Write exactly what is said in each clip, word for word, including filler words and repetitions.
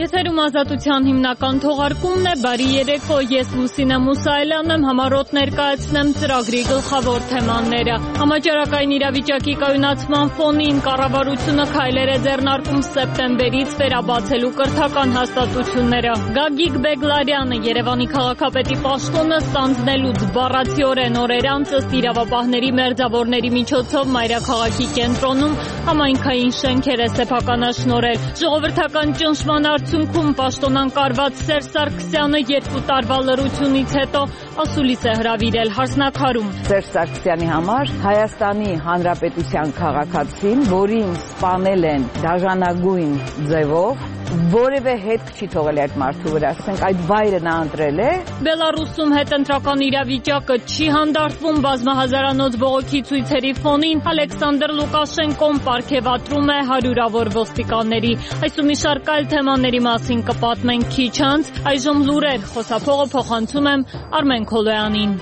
Եթերում ազատության հիմնական թողարկումն է, բարի երեկո, ես Լուսինե Մուսայելյանն եմ, համառոտ ներկայացնեմ ծրագրի գլխավոր թեմաները։ Համաճարակային իրավիճակի կայունացման ֆոնին կառավարությունը քայլեր է ձեռնարկում սեպտեմբերից վերաբացելու կրթական հաստատությունները։ Գագիկ Բեգլարյանը Երևանի քաղաքապետի պաշտոնը ստանձնելուց բառացիորեն օրեր անց ըստ իրավապահների մերձավորների միջոցով մայրաքաղաքի կենտրոնում համայնքային շենքեր է սեփականաշնորհել։ Ժողովրդական ճնշման արդյունքում պաշտոնանկարված Սերժ Սարգսյանը երկու տարվա լռությունից հետո ասուլիս է հրավիրել Հարսնաքարում։ Սերժ Սարգսյանի համար Հայաստանի Հանրապետության քաղաքացին, որին սպանել են դաժանագույն ձևով, որևէ հետք չի թողել այդ մարդու վրա, ասենք այդ վայրը նա ընտրել է։ Բելարուսում հետընտրական իրավիճակը չի հանդարտվում բազմահազարանոց բողոքի ցույցերի ֆոնին, Ալեքսանդր Լուկաշենկոն պարգևատրում է հարյուրավոր ոստիկանների։ Այս ու մի շարք այլ թեմաների մասին կպատմենք քիչ անց, այժմ լուրեր, խոսափողը փոխանցում եմ Արմեն Քոլոյանին։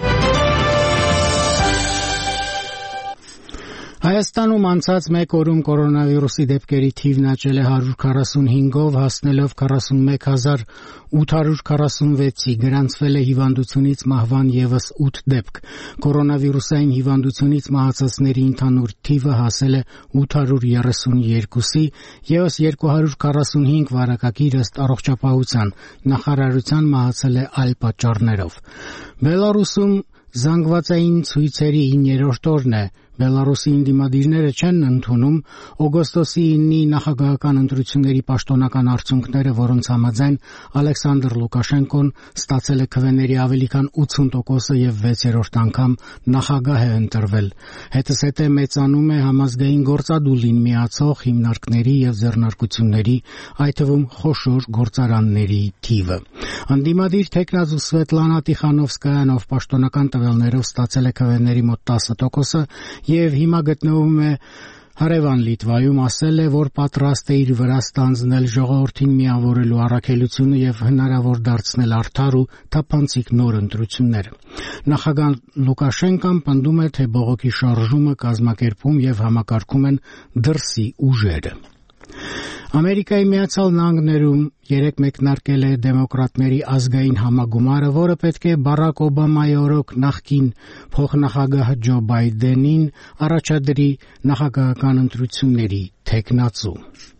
Հայաստանում անցած մեկ օրում կորոնավիրուսի դեպքերի թիվն աճել է հարյուր քառասունհինգով, հասնելով քառասունմեկ հազար ութ հարյուր քառասունվեցի, գրանցվել է հիվանդությունից մահվան ևս ութ դեպք։ Կորոնավիրուսային հիվանդությունից մահացածների ընդհանուր թիվը հասել է ութ հարյուր երեսունյոթի, ևս երկու հարյուր քառասունհինգ վարակագիր ըստ առողջապահության նախարարության մահացել է այլ պատճառներով։ Բելարուսում զանգվածային ցույցերի իններորդ օրն է։ Բելարուսի ընդդիմադիրները չեն ընդունում օգոստոսի ինի նախագահական ընտրությունների պաշտոնական արդյունքները, որոնց համաձայն Ալեքսանդր Լուկաշենկոն ստացել է քվեների ավելի քան ութսուն տոկոսը եւ վեցերորդ անգամ նախագահ է ընտրվել։ Հետզհետե մեծանում է համազգային գործադուլին միացող հիմնարկների եւ ձեռնարկությունների, այդ թվում խոշոր գործարանների թիվը։ Ընդդիմադիր թեկնածու Սվետլանա Տիխանովսկայան, ով պաշտոնական տվյալներով ստացել է քվեների մոտ տասը տոկոսը եւ հիմա գտնվում է հարևան Լիտվայում, ասել է, որ պատրաստ է իր վրա ստանձնել ժողովրդին միավորելու առաքելությունը եւ հնարավոր դարձնել արդար ու թափանցիկ նոր ընտրություններ։ Նախագահ Լուկաշենկոն պնդում է, թե բողոքի շարժումը կազմակերպում եւ համակարգում են դրսի ուժերը։ Ամերիկայի Միացյալ Նահանգներում երեկ մեկնարկել է դեմոկրատների ազգային համագումարը, որը պետք է Բարակ Օբամայի օրոք նախկին փոխնախագահ Ջո Բայդենին առաջադրի նախագահական ընտրությունների թեկնածու։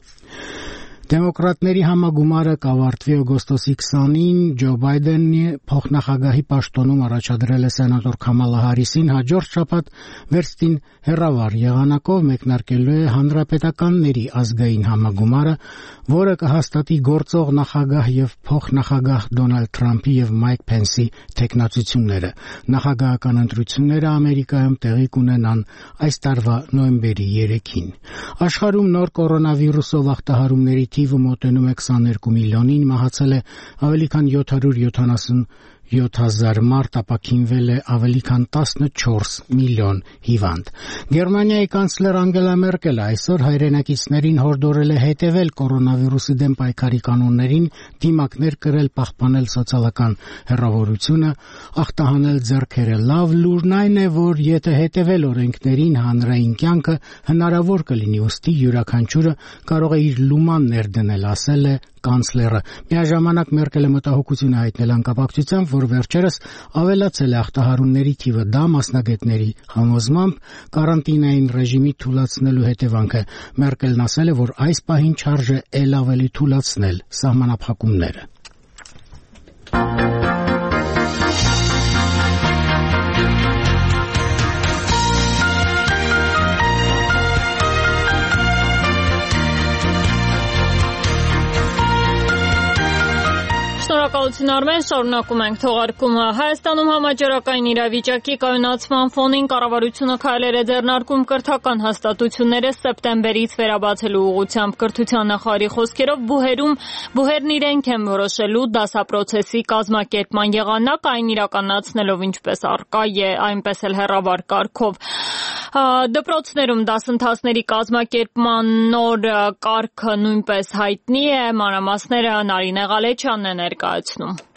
Դեմոկրատների համագումարը կավարտվի օգոստոսի քսանին, Ջո Բայդենի փոխնախագահի պաշտոնում առաջադրել է սենատոր Քամալա Հարիսին, հաջորդ շաբաթ վերստին հեռավար եղանակով մեկնարկելու է հանրապետականների ազգային համագումարը, որը կհաստատի գործող նախագահ եւ փոխնախագահ Դոնալդ Թրամփի եւ Մայք Փենսի թեկնածությունները։ Նախագահական ընտրությունները Ամերիկայում տեղի կունենան այս տարվա նոյեմբերի երեքին։ Աշխարհում նոր կորոնավիրուսով ախտահարումների թիվը մոտենում է քսաներկու միլիոնին, մահացել է ավելի քան յոթ հարյուր յոթանասունյոթ հազար մարդ, ապաքինվել է ավելի քան տասնչորս միլիոն հիվանդ։ Գերմանիայի կանցլեր Անգելա Մերկելը այսօր հայրենակիցներին հորդորել է հետևել կորոնավիրուսի դեմ պայքարի կանոններին, դիմակներ կրել, պահպանել սոցիալական հեռավորությունը, ախտահանել ձեռքերը։ Լավ լուրն այն է, որ եթե հետևել օրենքներին, հանրային կյանքը հնարավոր կլինի, ուստի յուրաքանչյուրը կարող է իր լուման ներդնել, ասել է կանցլերը։ Միաժամանակ Մերկելը մտահոգություն է հայտնել անկապակցությամբ, որ վերջերս ավելացել է ախտահարումների թիվը, դա մասնագետների համոզմամբ կարանտինային ռեժիմի թուլացնելու հետևանք է։ Մերկելն ասել է, որ այս պահին չարժե ել ավելի թուլացնել սահմանափակումները։ Շնորհակալություն Արմեն, շարունակում ենք թողարկումը։ Հայաստանում համաճարակային իրավիճակի կայունացման ֆոնին կառավարությունը քայլեր է ձեռնարկում կրթական հաստատությունները սեպտեմբերից վերաբացելու ուղղությամբ։ Կրթության նախարարի խոսքերով բուհերում բուհերն իրենք են որոշելու դասապրոցեսի կազմակերպման եղանակ, այն իրականացնելով ինչպես առկա է, այնպես էլ հեռավար կարգով։ Դպրոցներում դասընթացների կազմակերպման նոր կարգը նույնպես հայտնի է, մանրամասները Նարինե Ղալեչյանն է ներկայացնում։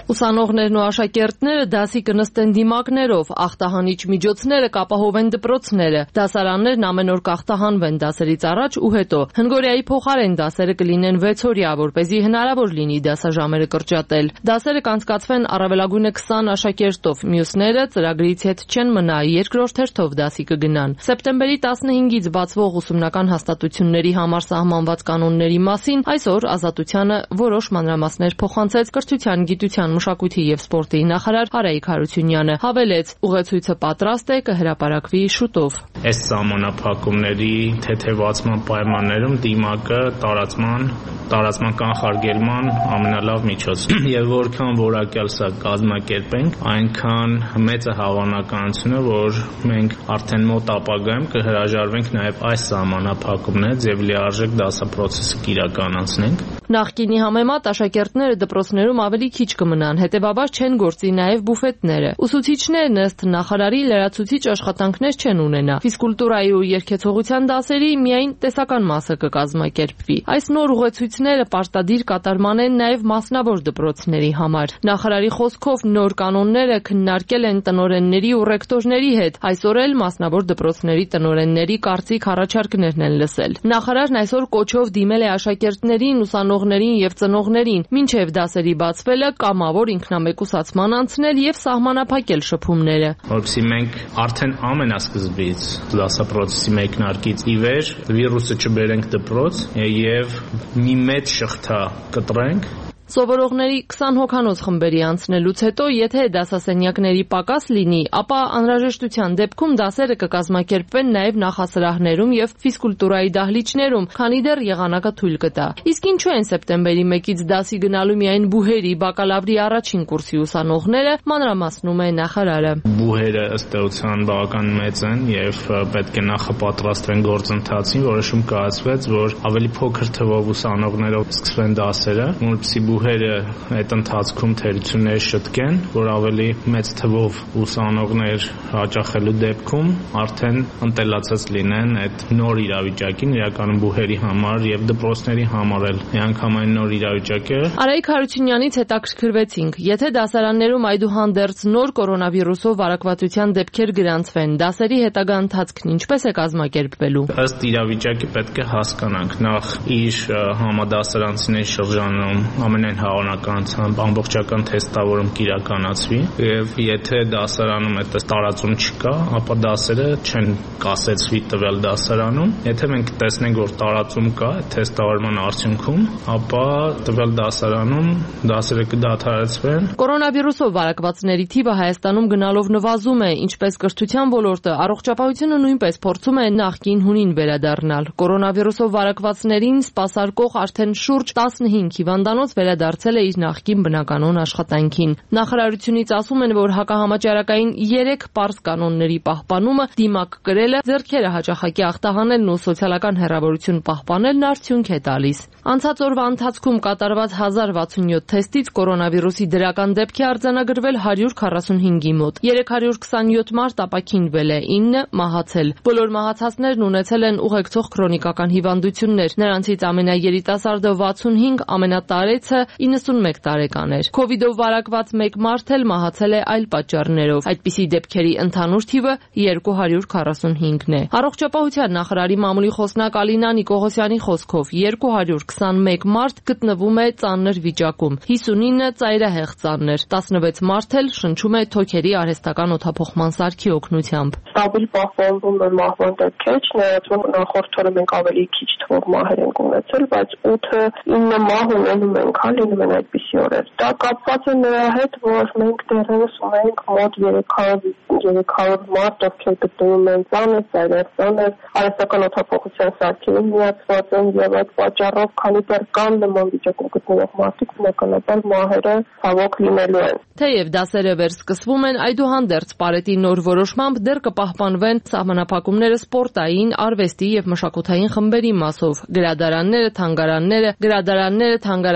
Ուսանողներն ու աշակերտները դասի կնստեն դիմակներով, ախտահանիչ միջոցները կապահովեն դպրոցները, դասարաններն ամեն օր կախտահանվեն դասերից առաջ ու հետո։ Հնգորիայի փոխարեն դասերը կլինեն վեցօրյա, որպեսզի հնարավոր լինի դասաժամերը կրճատել։ Դասերը կանցկացվեն առավելագույնը քսան աշակերտով, մյուսները ծրագրից հետ չեն մնա, երկրորդ հերթով դասի կգնան։ Սեպտեմբերի տասնհինգից բացվող ուսումնական հաստատությունների համար սահմանված կանոնների մասին այսօր Ազատությանը որոշ մանրամասներ փոխանցեց Կրթության, գիտության, մշակույթի եւ սպորտի նախարար Արայիկ Հարությունյանը, հավելեց՝ ուղեցույցը պատրաստ է, կհրապարակվի շուտով։ Այս սահմանափակումների թեթևացման պայմաններում դիմակը տարածման տարածման կանխարգելման ամենալավ միջոցն է եւ որքան որակյալ սա կազմակերպենք, այնքան մեծ է հավանականությունը, որ մենք արդեն մոտ ապագայում կհրաժարվենք նաեւ այս սահմանափակումներից եւ լիարժեք դասապրոցեսը կիրականացնենք։ Նախկինի համեմատ աշակերտները դպրոցներում ավելի քիչ կմնան, հետևաբար չեն գործի նաև բուֆետները։ Ուսուցիչներն ըստ նախարարի լրացուցիչ աշխատանքներ չեն ունենա։ Ֆիզկուլտուրայի ու երգեցողության դասերի միայն տեսական մասը կկազմակերպվի։ Այս նոր ուղեցույցները պարտադիր կատարման են նաև մասնավոր դպրոցների համար։ Նախարարի խոսքով նոր կանոնները քննարկել են տնօրենների ու ռեկտորների հետ։ Այսօր էլ մասնավոր դպրոցների տնօրենների կարծիք առաջարկներն են լսել։ Նախարարն այսօր կոչով դիմել է աշակերտներին, ուսանողներին եւ ծնողներին, մինչև դասերի բացվելը կամավոր ինքնամեկուսացման անցնել եւ սահմանափակել շփումները։ Որովհետեւ մենք արդեն ամենասկզբից դասապրոցեսի մեկնարկից ի վեր վիրուսը չբերենք դպրոց եւ մի մեծ շղթա կտրենք։ Սովորողների քսան հոգանոց խմբերի անցնելուց հետո, եթե դասասենյակների պակաս լինի, ապա անհրաժեշտության դեպքում դասերը կկազմակերպվեն նաև նախասրահներում եւ ֆիզկուլտուրայի դահլիճներում, քանի դեռ եղանակը թույլ կտա։ Իսկ ինչու են սեպտեմբերի մեկից դասի գնալու միայն բուհերի, բակալավրի առաջին կուրսի ուսանողները, մանրամասնում է նախարարը։ Բուհերը ըստ էության բավական մեծ են եւ պետք է նախապատրաստվեն գործընթացին, որոշում կայացվեց, որ ավելի փոքր թվով ուսանողներով սկսվեն դասերը, որպեսզի բուհերը այդ ընթացքում թերություններ շտկեն, որ ավելի մեծ թվով ուսանողներ հաճախելու դեպքում արդեն ընտելացած լինեն այդ նոր իրավիճակին, իրականում բուհերի համար եւ դպրոցների համար էլ միանգամայն նոր իրավիճակ է։ Արայիկ Հարությունյանից հետաքրքրվեցինք, եթե դասարաններում այդուհանդերձ նոր կորոնավիրուսով վարակվածության դեպքեր գրանցվեն, դասերի հետագա ընթացքն ինչպես է կազմակերպվելու։ Ըստ իրավիճակի պետք է հասկանանք նախ իր համադասարանցիների շրջանում ամենայն հավանականությամբ ամբողջական թեստավորում կիրականացվի եւ եթե դասարանում այդ տարածում չկա, ապա դասերը չեն կասեցվի տվյալ դասարանում։ Եթե մենք տեսնենք, որ տարածում կա թեստավորման արդյունքում, ապա տվյալ դասարանում դասերը կդադարեցվեն։ Կորոնավիրուսով վարակվածների թիվը Հայաստանում գնալով նվազում է, ինչպես կրթության ոլորտը, առողջապահությունը նույնպես փորձում է նախկին հունին վերադառնալ։ Կորոնավիրուսով վարակվածներին սպասարկող արդեն շուրջ տասնհինգ հիվանդանոց վերադարձել է իր նախկին բնականոն աշխատանքին։ Նախարարությունից ասում են, որ հակահամաճարակային երեք պարզ կանոնների պահպանումը, դիմակ կրելը, ձեռքերը հաճախակի ախտահանելն ու սոցիալական հեռավորություն պահպանելն արդյունք է տալիս։ Անցած օրվա ընթացքում կատարված հազար վաթսունյոթ թեստից կորոնավիրուսի դրական դեպք է արձանագրվել հարյուր քառասունհինգի մոտ։ երեք հարյուր քսանյոթ մարդ ապաքինվել է, ինը մահացել։ Բոլոր մահացածներն ունեցել են ուղեկցող քրոնիկական հիվանդություններ։ Նրանցից ամենաերիտասարդը վաթսունհինգ, ամենատարեցը իննսունմեկ տարեկան էր։ Քովիդով վարակված մեկ մարդ էլ մահացել է այլ պատճառներով։ Այդպիսի դեպքերի ընդհանուր թիվը երկու հարյուր քառասունհինգն է։ Առողջապահության նախարարի մամուլի խոսնակ Ալինա Նիկողոսյանի խոսքով երկու հարյուր քսանմեկ մարդ գտնվում է ծանր վիճակում, հիսունինը ծայրահեղ ծանր, տասնվեց մարդ էլ շնչում է թոքերի արհեստական օդափոխման սարքի օգնությամբ։ Ստաբիլ պահպանվում է մահվան դեպքեր, չնայած որ նախորդ օրը մենք ավելի քիչ թվով մահեր ենք ունեցել, բայց ութը ինը մահ ունենում ենք, հա, լինում են այդպիսի օրեր։ Դա կապված է նրա հետ, որ մենք դեռևս ունենք մոտ երեք հարյուր մարդ, ովքեր գտնվում են ծանր, ծայրահեղ ծանր, արհեստական օդափոխության սարքերին միացված են եւ այդ պատճառով, քանի դեռ կան նման վիճակում գտնվող մարդիկ, բնականաբար մահերը ցավոք լինելու են։ Թեև դասերը վերսկսվում են, այդուհանդերձ Պարետի նոր որոշմամբ դեռ կպահպանվեն սահմանափակումները սպորտային, արվեստի եւ մշակութային խմբերի մասով։ Գրադարանները, թանգարանները, գրադարանները, թանգարանները,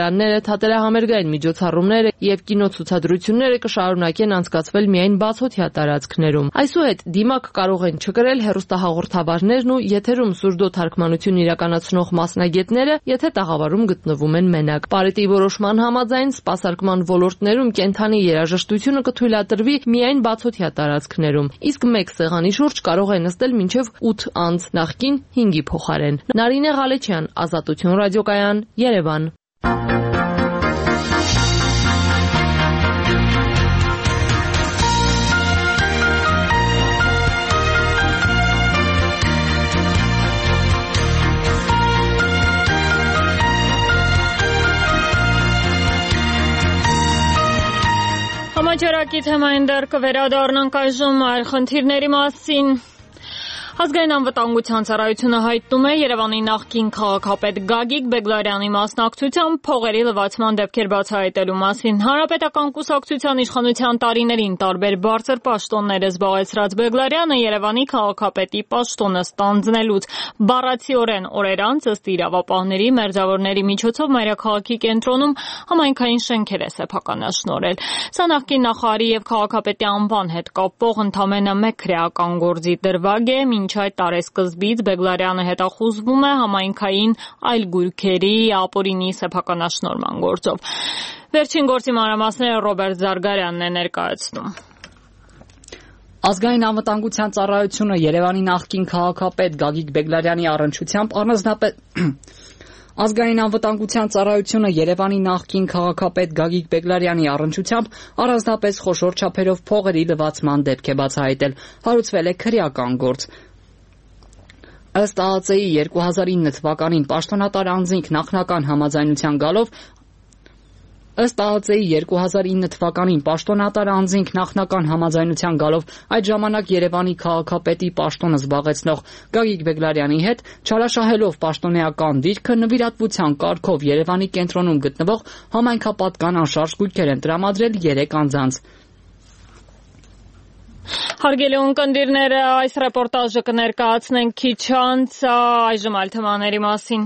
թատերահամերգային միջոցառումները եւ կինոցուցադրությունները կշարունակեն անցկացվել միայն բացօթյա տարածքներում։ Այսուհետ դիմակ կարող են չկրել հեռուստահաղորդավարներն ու եթերում սուրդո թարգմանություն իրականացնող մասնագետները, եթե տաղավարում գտնվում են մենակ։ Պարետի որոշման համաձայն սպասարկման ոլորտներում կենդանի երաժշտությունը կթույլատրվի միայն բացօթյա տարածքներում, իսկ մեկ սեղանի շուրջ կարող է նստել մինչև ութ անց, նախկին հինգի փոխարեն։ Նարինե Ղալեչյան, Ազատություն ռադիոկայան, Երևան։ Համաճարակի թեմային դեռ կվերադառնանք այժմ այլ խնդիրների մասին։ Ազգային անվտանգության ծառայությունը հայտնում է Երևանի նախկին քաղաքապետ Գագիկ Բեգլարյանի մասնակցությամբ փողերի լվացման դեպքեր բացահայտելու մասին։ Հանրապետական կուսակցության իշխանության տարիներին տարբեր բարձր պաշտոններ զբաղեցրած Բեգլարյանը Երևանի քաղաքապետի պաշտոնը ստանձնելուց բառացիորեն օրեր անց ըստ իրավապահների մերձավորների միջոցով մայրաքաղաքի կենտրոնում համայնքային շենքեր է սեփականաշնորհել։ Սա նախկին նախարարի եւ քաղաքապետի անվան հետ կապող ընդամենը մեկ քրեական գործի դրվագ է։ Մինչ այդ տարեսկզբից Բեգլարյանը հետախուզվում է համայնքային այլ գույքերի ապօրինի սեփականաշնորհման գործով։ Վերջին գործի մանրամասները Ռոբերտ Զարգարյանն է ներկայացնում։ Ազգային անվտանգության ծառայությունը Երևանի նախկին քաղաքապետ Գագիկ Բեգլարյանի առնչությամբ առանձնապես Ազգային անվտանգության ծառայությունը Երևանի նախկին քաղաքապետ Գագիկ Բեգլարյանի առնչությամբ առանձնապես խոշոր չափերով փողերի լվացման դեպք է բացահայտել։ Հարուցվել է քրեական գործ։ Ըստ ԱԱԾ-ի երկու հազար ինը թվականին պաշտոնատար անձինք նախնական համաձայնության գալով Ըստ ԱԱԾ-ի երկու հազար ինը թվականին պաշտոնատար անձինք նախնական համաձայնության գալով այդ ժամանակ Երևանի քաղաքապետի պաշտոնը զբաղեցնող Գագիկ Բեգլարյանի հետ չարաշահելով պաշտոնեական դիրքը նվիրատվության կարգով Երևանի կենտրոնում գտնվող համայնքապատկան անշարժ գույքեր են տրամադրել երեք անձանց։ Հարգելի ունկնդիրները, այս ռեպորտաժը կներկայացնենք քիչ անց, այժմ այլ թեմաների մասին։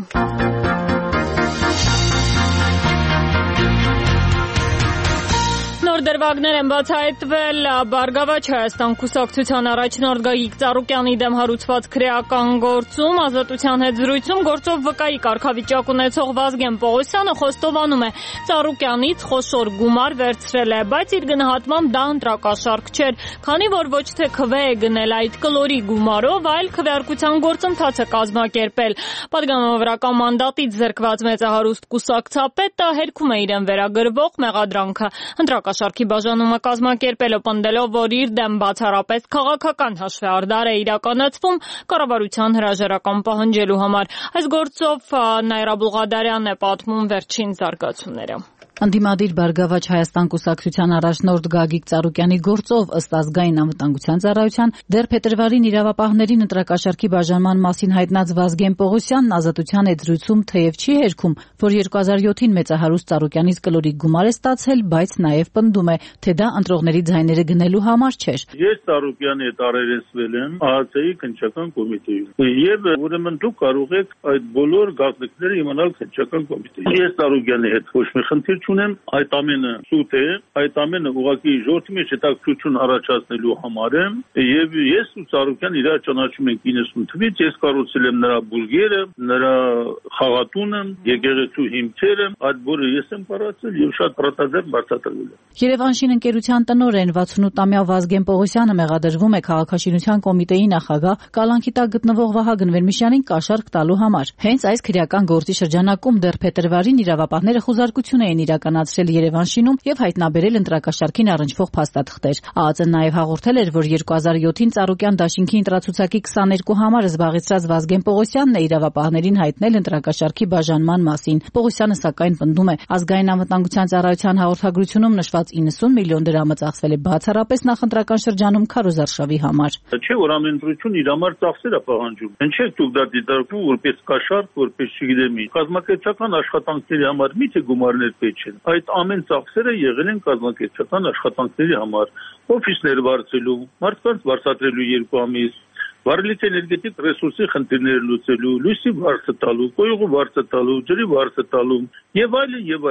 Նոր դրվագներ են բացահայտվել Բարգավաճ Հայաստան կուսակցության առաջնորդ Գագիկ Ծառուկյանի դեմ հարուցված քրեական գործում։ Ազատության հետ զրույցում գործով վկայի կարգավիճակ ունեցող Վազգեն Պողոսյանը խոստովանում է Ծառուկյանից խոշոր գումար վերցրել է, բայց իր գնահատմամբ դա ընտրակաշառք չէր, քանի որ ոչ թե քվե է գնել այդ կլորի գումարով, այլ քվեարկության գործընթաց է կազմակերպել։ Պատգամավորական մանդատից զրկված մեծահարուստ կուսակցապետը հերքում է իրեն վերագրվող մեղադրանքը։ Ընտրակաշառքի բաժանումը կազմակերպելը պնդելով, որ իր դեմ բացառապես քաղաքական հաշվեհարդար է իրականացվում կառավարության հրաժարական պահանջելու համար։ Այս գործով Նաիրա Բուլղադարյանն է պատմում վերջին զարգացումները։ Ընդդիմադիր Բարգավաճ Հայաստան կուսակցության առաջնորդ Գագիկ Ծառուկյանի գործով ըստ ազգային անվտանգության ծառայության դեռ փետրվարին իրավապահներին ընտրակաշառքի բաժանման մասին հայտնած Վազգեն Պողոսյանն Ազատության հետ զրույցում թեև չի հերքում, որ երկու հազար յոթին մեծահարուստ Ծառուկյանից կլորի գումար է ստացել, բայց նաև պնդում է, թե դա ընտրողների ձայները գնելու համար չէր։ Ես Ծառուկյանի հետ առերեսվել եմ ԱԱԾ-ի քննչական կոմիտեում եւ ուրեմն դուք կարող եք այդ բոլոր գաղտնիքները իմանալ քննչական կոմիտեից։ Ես Ծառուկյանի հետ ոչ մի խնդիր չունեմ, այդ ամենը սուտ է, այդ ամենը ուղղակի ժողովրդի մեջ հետաքրքրություն առաջացնելու համար է եւ ես ու Ծառուկյան իրար ճանաչում ենք իննսուն թվականից, ես կառուցել եմ նրա բուլգերը, նրա խաղատունը, եկեղեցու հիմքերը, այդ բոլորը ես եմ կառուցել եւ շատ պրոտազեմ բացատրվել է։ Երևանշին ընկերության տնօրեն վաթսունութամյա Վազգեն Պողոսյանը մեղադրվում է քաղաքաշինության կոմիտեի նախագահ Կալանքի տակ գտնվող Վահագն Վերմիշյանին կաշառք տալու համար։ Հենց այս քրեական գործի շրջանակում դեռ փետրվարին իրավապահները խոզարկություն էին իրականացրել Երևանշինում եւ հայտնաբերել ընտրակաշառքին առնչվող փաստաթղթեր։ ԱԱԾ-ն նաեւ հաղորդել էր, որ երկու հազար յոթին Ծառուկյան դաշինքի ընտրացուցակի քսաներկու համար զբաղեցրած Վազգեն Պողոսյանն է իրավապահներին հայտնել ընտրակաշառքի բաժանման մասին։ Պողոսյանը սակայն պնդում է, ազգային անվտանգության ծառայության հաղորդագրությունում նշված իննսուն միլիոն դրամը ծախսվել է բացառապես նախընտրական շրջանում քարոզարշավի համար։ Չէ, որ ամեն ընտրություն իր համար ծախսեր է պահանջում։ Ինչե՞ դուք դա դիտարկում որպես կաշառք, որպես չգիտեմ, կազմակերպչական աշխատանքների համար միթե գումարներ պետք չեն։ Այդ ամեն ծախսերը եղել են կազմակերպչական աշխատանքների համար, օֆիսներ վարձելու, մարդկանց վարձատրելու երկու ամիս, վարելիք էներգետիկ ռեսուրսի խնդիրները լուծելու, լույսի վարձը տալու, կոյուղու վարձը տալու, ջրի վարձը տալու եւ այլն եւ այլն։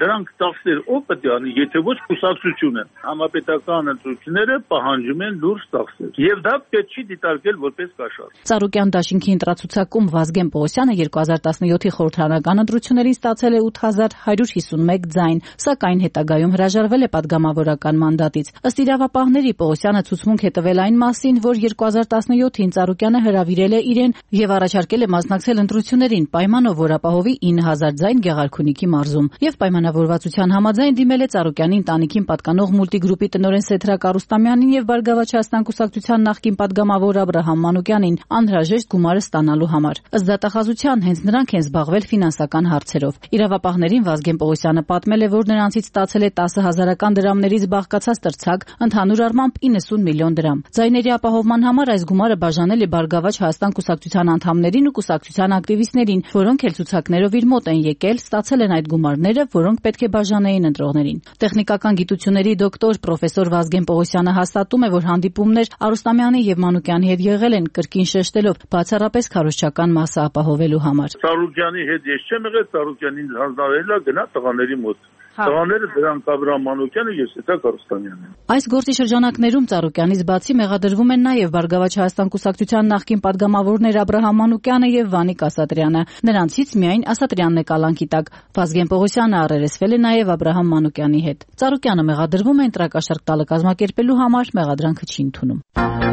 Դրանք ծախսեր ով պետք է անի, եթե ոչ կուսակցությունը։ Համապետական ընտրությունները պահանջում են լուրջ ծախսեր, եւ դա պետք չի դիտարկել որպես կաշառ։ Ծառուկյան դաշինքի ընտրացուցակում Վազգեն Պողոսյանը երկու հազար տասնյոթի խորհրդարանական ընտրություններին ստացել է ութ հազար հարյուր հիսունմեկ ձայն, սակայն հետագայում հրաժարվել է պատգամավորական մանդատից։ Ըստ իրավապահների Պողոսյանը ցուցմունք է տվել այն մասին, որ երկու հազար տասնյոթին Ծառուկյանը հրավիրել է իրեն եւ առաջարկել է մասնակցել ընտրություններին պայմանով, որ ապահովի ինը հազար ձայն Գեղարքունիքի մարզում, եւ պայմանավորվածության համաձայն դիմել է Ծառուկյանի ընտանիքին պատկանող մուլտիգրուպի տնօրեն Սեթրակ Արուստամյանին եւ Բարգավաճ Հայաստան կուսակցության նախկին պատգամավոր Աբրահամ Մանուկյանին անհրաժեշտ գումարը ստանալու համար։ Ըստ դատախազության հենց նրանք են զբաղվել ֆինանսական հարցերով։ Իրավապահներին Վազգեն Պողոսյանը պատմել է, որ նրանցից ստացել է տասը հազարական դրամներից բաղկացած տրցակ, ընդհանուր առմամբ իննսուն միլիոն դրամ։ Ձայների ապահովման համար այս գումարը բաժանել է Բարգավաճ Հայաստան կուսակցության անդամներին ու կուսակցության ակտիվիստներին, որոնք էլ ցուցակներով իր մոտ են եկել, ստացել են այդ գումարները, որոնք պետք է բաժանեին ընտրողներին։ Տեխնիկական գիտությունների դոկտոր պրոֆեսոր Վազգեն Պողոսյանը հաստատում է, որ հանդիպումներ Արուստամյանի եւ Մանուկյանի հետ եղել են, կրկին շեշտելով բացառապես քարոզչական մասը ապահովելու համար։ Ծառուկյանի հետ ես չեմ եղել, Ծառուկյանին հանձնարարել է գնա տղաների մոտ։ Տղաները դրանք Աբրահամ Մանուկյանը եւ Սեթրակ Արուստամյանն։ Այս գործի շրջանակներում Ծառուկյանից բացի մեղադրվում են նաեւ Բարգավաճ Հայաստան կուսակցության նախկին պատգամավորներ Աբրահամ Մանուկյանը եւ Վանիկ Ասատրյանը։ Նրանցից միայն Ասատրյանն է կալանքի տակ։ Վազգեն Պողոսյանը առերեսվել է նաեւ Աբրահամ Մանուկյանի հետ։ Ծառուկյանը մեղադրվում է ընտրակաշառք տալը կազմակերպելու համար, մեղադրանքը չի ընդունում։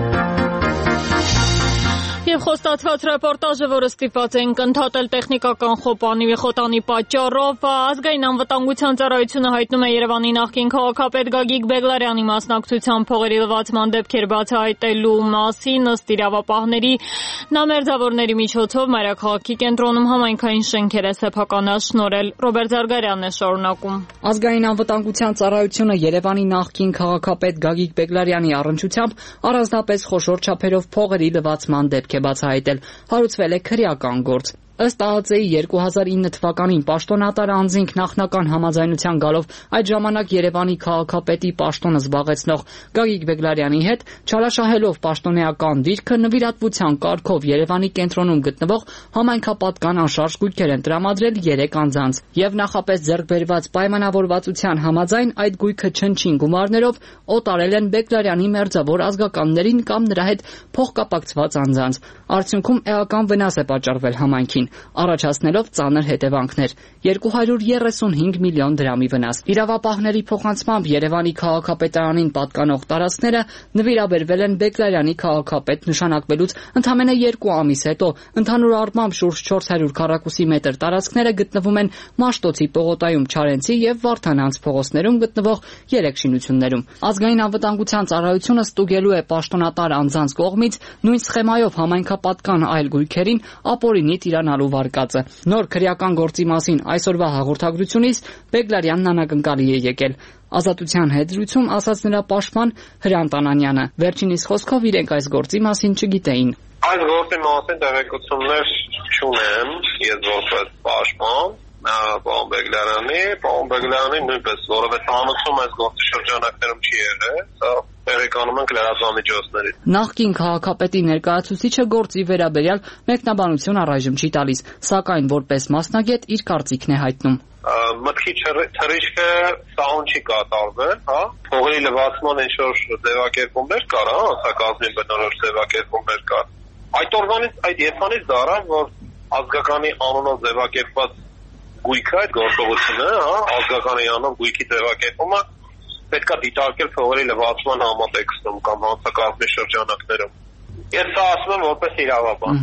Եվ խոստացված ռեպորտաժը, որը ստիպված էինք ընդհատել տեխնիկական խոպանի խոտանի պատճառով, ազգային անվտանգության ծառայությունը հայտնում է Երևանի նախկին քաղաքապետ Գագիկ Բեգլարյանի մասնակցությամբ փողերի լվացման դեպքեր բացահայտելու մասին, ըստ իրավապահների, նա մերձավորների միջոցով մայրաքաղաքի կենտրոնում համայնքային շենքեր է սեփականաշնորհել։ Ռոբերտ Զարգարյանն է շարունակում։ Ազգային անվտանգության ծառայությունը Երևանի նախկին քաղաքապետ Գագիկ Բեգլարյանի առնչությամբ առանձնապես խոշոր չափերով փողերի լվացման դեպք է բացահայտել, հարուցվել է քրեական գործ։ Ըստ ԱԱԾ-ի երկու հազար ինը թվականին պաշտոնատար անձինք նախնական համաձայնության գալով այդ ժամանակ Երևանի քաղաքապետի պաշտոնը զբաղեցնող Գագիկ Բեգլարյանի հետ չարաշահելով պաշտոնեական դիրքը նվիրատվության կարգով Երևանի կենտրոնում գտնվող համայնքապատկան անշարժ գույքեր են տրամադրել երեք անձանց եւ նախապես ձեռք բերված պայմանավորվածության համաձայն այդ գույքը չնչին գումարներով օտարել են Բեգլարյանի մերձավոր ազգականներին կամ նրա հետ փոխկապակցված անձանց։ Արդյունքում էական վնաս է պատճառվել համայնքին, առաջացնելով ծանր հետևանքներ՝ երկու հարյուր երեսունհինգ միլիոն դրամի վնաս։ Իրավապահների փոխանցմամբ Երևանի քաղաքապետարանին պատկանող տարածքները նվիրաբերվել են Բեգլարյանի քաղաքապետ նշանակվելուց ընդամենը երկու ամիս հետո։ Ընդհանուր առմամբ շուրջ չորս հարյուր քառակուսի մետր տարածքները գտնվում են Մաշտոցի պողոտայում, Չարենցի եւ Վարդանանց փողոցներում գտնվող երեք շինություններում։ Ազգային անվտանգության ծառայությունը ստուգելու է պաշտոնատար անձանց կողմից նույն սխեմայով համայնքապատկան այլ գույքերին ապօրինի տիրանալու վարկածը։ Նոր քրեական գործի մասին այսօրվա հաղորդագրությունից Բեգլարյանն անակնկալի է եկել։ Ազատության հետ զրույցում ասաց նրա պաշտպան Հրանտ Անանյանը։ Վերջինիս խոսքով իրենք այս գործի մասին չգիտեին։ Այս գործի մասին տեղեկություններ չունեմ, ես որպես պաշտպան պարոն Բեգլարյանի, պարոն Բեգլարյանի նույնպես, որովհետեւ հանցում այս գործի շրջանակներում չի եղել, սա տեղեկանում ենք լրատվամիջոցներից։ Նախկին քաղաքապետի ներկայացուցիչը գործի վերաբերյալ մեկնաբանություն առայժմ չի տալիս, սակայն որպես մասնագետ իր կարծիքն է հայտնում։ Մտքի թռիչքը սահուն չի կատարվել, հա, փողերի լվացման ինչ-որ ձևակերպումներ կար, հա, սա կազմի բնորոշ ձևակերպումներ կար։ Այդ օրվանից, այդ երբանից դառավ, որ ազգականի անունով ձևակերպված գույքը, այդ գործողությունը, հա, ազգականի անունով գույքի ձևակերպումը պետք է դիտարկել փողերի լվացման համատեքստում կամ հանցակազմի շրջանակներում։ Ես սա ասում եմ որպես իրավաբան։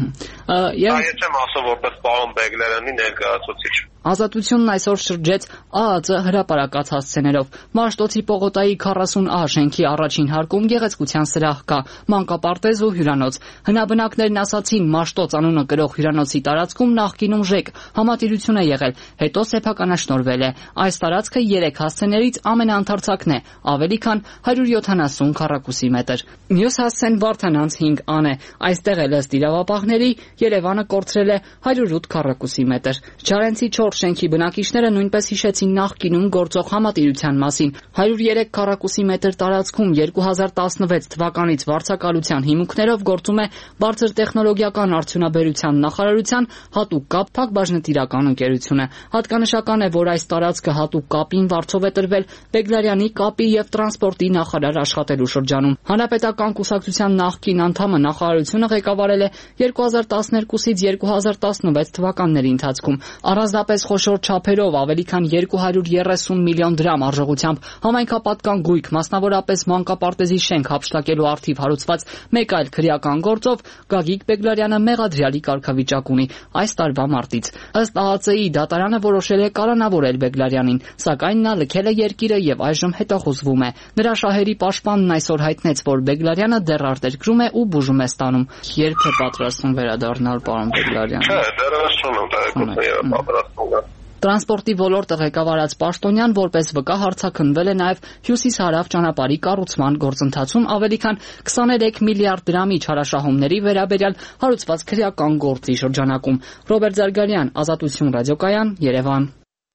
Ես չեմ ասում որպես պարոն Բեգլարյանի ներկայացուցիչ։ Ազատությունն այսօր շրջեց ԱԱԾ հրապարակած հասցեներով։ Մաշտոցի պողոտայի քառասուն ա շենքի առաջին հարկում գեղեցկության սրահ կա, մանկապարտեզ ու հյուրանոց։ Հնաբնակներն ասացին, Մաշտոց անունը կրող հյուրանոցի տարածքում նախկինում ԺԵԿ համատիրություն է եղել, հետո սեփականաշնորհվել է։ Այս տարածքը երեք հասցեներից ամենաընթերցակն է, ավելի քան հարյուր յոթանասուն քառակուսի մետր։ Մյուս հասցեն Վարդանանց հինգ ան է։ Այստեղ էլ ըստ իրավապահների Երևանը կորցրել է հարյուր ութ քառակուսի մետր։ Չարենցի չորս շենքի բնակիչները նույնպես հիշեցին նախկինում գործող համատիրության մասին։ հարյուր երեք քառակուսի մետր տարածքում երկու հազար տասնվեց թվականից վարձակալության հիմունքներով գործում է բարձր տեխնոլոգիական արդյունաբերության նախարարության հատուկ կապ փակbaşնտիրական ընկերությունը։ Հատկանշական է, որ այս տարածքը հատուկ կապին վարձով է տրվել Բեգլարյանի կապի եւ տրանսպորտի նախարար աշխատելու շրջանում։ Հանրապետական կուսակցության նախկին անդամը նախարարությունը ղեկավարել է երկու հազար տասներկուսից երկու հազար տասնվեց թվականների ընթացքում։ Առանձնապես խոշոր չափերով ավելի քան երկու հարյուր երեսուն միլիոն դրամ արժողությամբ համայնքապատկան գույք, մասնավորապես մանկապարտեզի շենք հափշտակելու արդիվ հարուցված մեկ այլ քրեական գործով Գագիկ Բեգլարյանը մեղադրյալի կարգավիճակ ունի այս տարվա մարտից։ Ըստ ԱԱԾ-ի դատարանը որոշել է կալանավորել Բեգլարյանին, սակայն նա լքել է երկիրը եւ այժմ հետախուզվում է։ Նրա շահերի պաշտպանն այսօր հայտնեց, որ Բեգլարյանը դեռ արտերկրում է ու բուժում է ստանում։ Երբ է պատրաստվում վերադառնալ պարոն Բեգլարյանը։ Չէ, դեռ շունում դա պատրաստվում։ Տրանսպորտի ոլորտը ղեկավարած Պաշտոնյան որպես վկա հարցաքննվել է նաև հյուսիս-հարավ ճանապարհի կառուցման գործընթացում ավելի քան քսաներեք միլիարդ դրամի չարաշահումների վերաբերյալ հարուցված քրեական գործի շրջանակում։ Ռոբերտ Զարգարյան, Ազատություն ռադիոկայան, Երևան։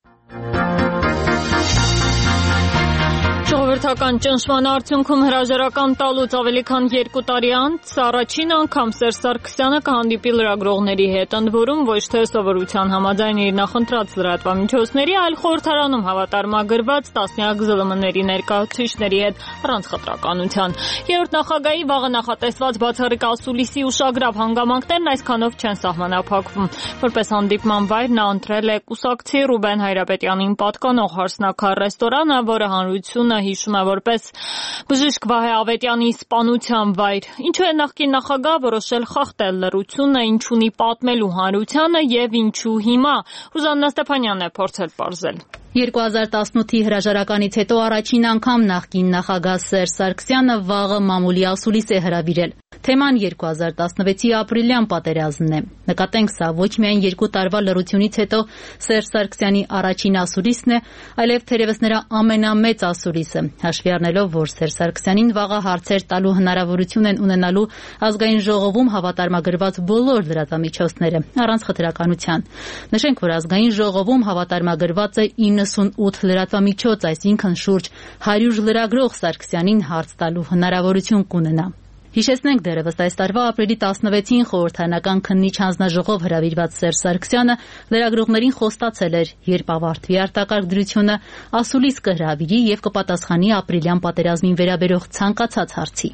Ժողովրդական ճնշման արդյունքում հրաժարական տալուց ավելի քան երկու տարի անց առաջին անգամ Սերժ Սարգսյանը կհանդիպի լրագրողների հետ, ընդ որում ոչ թե սովորության համաձայն իր նախընտրած լրատվամիջոցների, այլ խորհրդարանում հավատարմագրված տասնյակ ԶԼՄ-ների ներկայացուցիչների հետ առանց խտրականության։ Երրորդ նախագահի վաղը նախատեսված բացառիկ ասուլիսի ուշագրավ հանգամանքներն այսքանով չեն սահմանափակվում։ Որպես հանդիպման վայր նա ընտրել է կուսակցի Ռուբեն Հայրապետյանին պատկանող Հարսնաքար ռեստորանը, որը հանրությունը հիշում է որպես բժիշկ Վահե Ավետյանի սպանության վայր։ Ինչու է նախկին նախագահ որոշել խախտել լռությունը, ինչ ունի պատմելու հանրությանը եւ ինչու հիմա։ Ռուզաննա Ստեփանյանն է փորձել պարզել։ երկու հազար տասնութի հրաժարականից հետո առաջին անգամ նախկին նախագահ Սերժ Սարգսյանը վաղը մամուլի ասուլիս է հրավիրել։ Թեման երկու հազար տասնվեցի ապրիլյան պատերազմն է։ Նկատենք, սա ոչ միայն երկու տարվա լռությունից հետո Սերժ Սարգսյանի առաջին ասուլիսն է, այլև թերևս նրա ամենամեծ ասուլիսը, հաշվի առնելով, որ Սերժ Սարգսյանին վաղը հարցեր տալու հնարավորություն են ունենալու ազգային ժողովում հավատարմագրված բոլոր լրատվամիջոցները, առանց խտրականության։ Նշենք, որ ազգային ժողովում հավատարմագրված է իննսունութ լրատվամիջոց, այսինքն շուրջ հարյուր լրագրող Սարգսյանին հարց տալու հնարավորություն կունենա։ Հիշեցնենք, դեռևս այս տարվա ապրիլի տասնվեցին խորհրդարանական քննիչ հանձնաժողով հրավիրված Սերժ Սարգսյանը լրագրողներին խոստացել էր, երբ ավարտվի արտակարգ դրությունը, ասուլիս կհրավիրի եւ կպատասխանի ապրիլյան պատերազմին վերաբերող ցանկացած հարցի։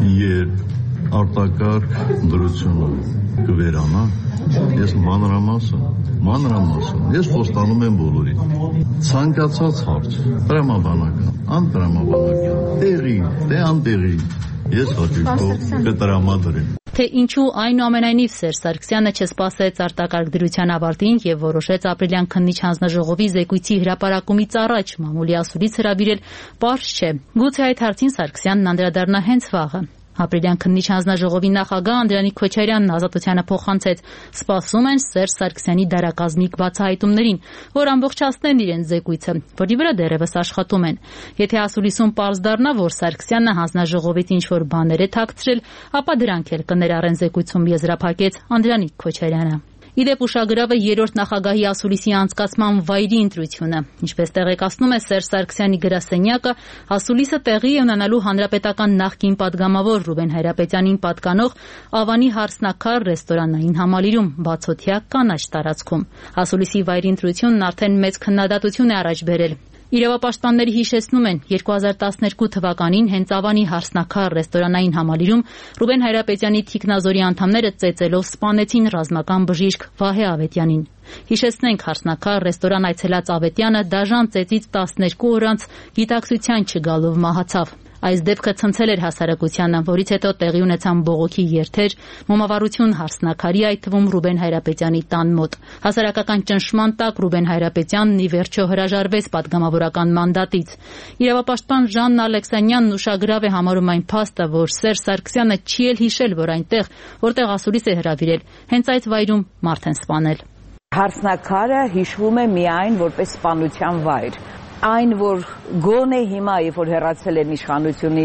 Երբ արտակարգ դրությունը կվերանա, ես մանրամասն, մանրամասն, ես խոստանում եմ բոլորին։ Ցանկացած հարց, տրամաբանական, անտրամաբանական, տեղի, թե անտեղի, ես հաճույքով կտրամադրեմ։ Թե ինչու այնուամենայնիվ Սերժ Սարգսյանը չսպասեց արտակարգ դրության ավարտին եւ որոշեց ապրիլյան քննիչ հանձնաժողովի զեկույցի հրապարակումից առաջ մամուլի ասուլիս հրավիրել, պարզ չէ։ Գուցե այդ հարցին Սարգսյանն անդրադառնա հենց վաղը։ Ապրիլյան քննիչ հանձնաժողովի նախագահ Անդրանիկ Քոչարյանն Ազատությանը փոխանցեց. սպասում են Սերժ Սարգսյանի դարակազմիկ բացահայտումներին, որ ամբողջացնեն իրենց զեկույցը, որի վրա դեռևս աշխատում են։ Եթե ասուլիսում պարզ դառնա, որ Սարգսյանը հանձնաժողովից ինչ-որ բաներ է թաքցրել, ապա դրանք էլ կներառեն զեկույցում, եզրափակեց Անդրանիկ Քոչարյանը։ Իդեպ ուշագրավ է երրորդ նախագահի ասուլիսի անցկացման վայրի ընտրությունը։ Ինչպես տեղեկացնում է Սերժ Սարգսյանի գրասենյակը, ասուլիսը տեղի է ունենալու հանրապետական նախկին падգամավոր Ռուբեն Հայրապետյանին պատկանող Ավանի Հարսնաքար ռեստորանային համալիրում, բացօթյա կանաչ տարածքում։ Ասուլիսի վայրի ընտրությունն արդեն մեծ քննադատություն է առաջ բերել։ Իրավապաշտպանները հիշեցնում են, երկու հազար տասներկու թվականին հենց Ավանի Հարսնաքար ռեստորանային համալիրում Ռուբեն Հայրապետյանի թիկնազորի անդամները ծեծելով սպանեցին ռազմական բժիշկ Վահե Ավետյանին։ Հիշեցնենք, Հարսնաքար ռեստորան այցելած Ավետյանը դաժան ծեծից տասներկու օր անց գիտակցության չգալով մահացավ։ Այս դեպքը ցնցել էր հասարակությանը, որից հետո տեղի ունեցան բողոքի երթեր, մոմավառություն Հարսնաքարի, այդ թվում Ռուբեն Հայրապետյանի տան մոտ։ Հասարակական ճնշման տակ Ռուբեն Հայրապետյանն ի վերջո հրաժարվեց падգամավորական մանդատից։ Իրավապաշտպան Ժաննա Ալեքսանյանն ուշագրավ է համարում այն փաստը, որ Սերժ Սարգսյանը չի էլ հիշել, որ այնտեղ, որտեղ ասուլիս է հրավիրել, հենց այդ վայրում մարդ են սպանել։ Հարսնաքարը հիշվում է միայն որպես սպանության վայր։ Այն, որ գոնե հիմա, երբ որ հեռացել են իշխանությունից,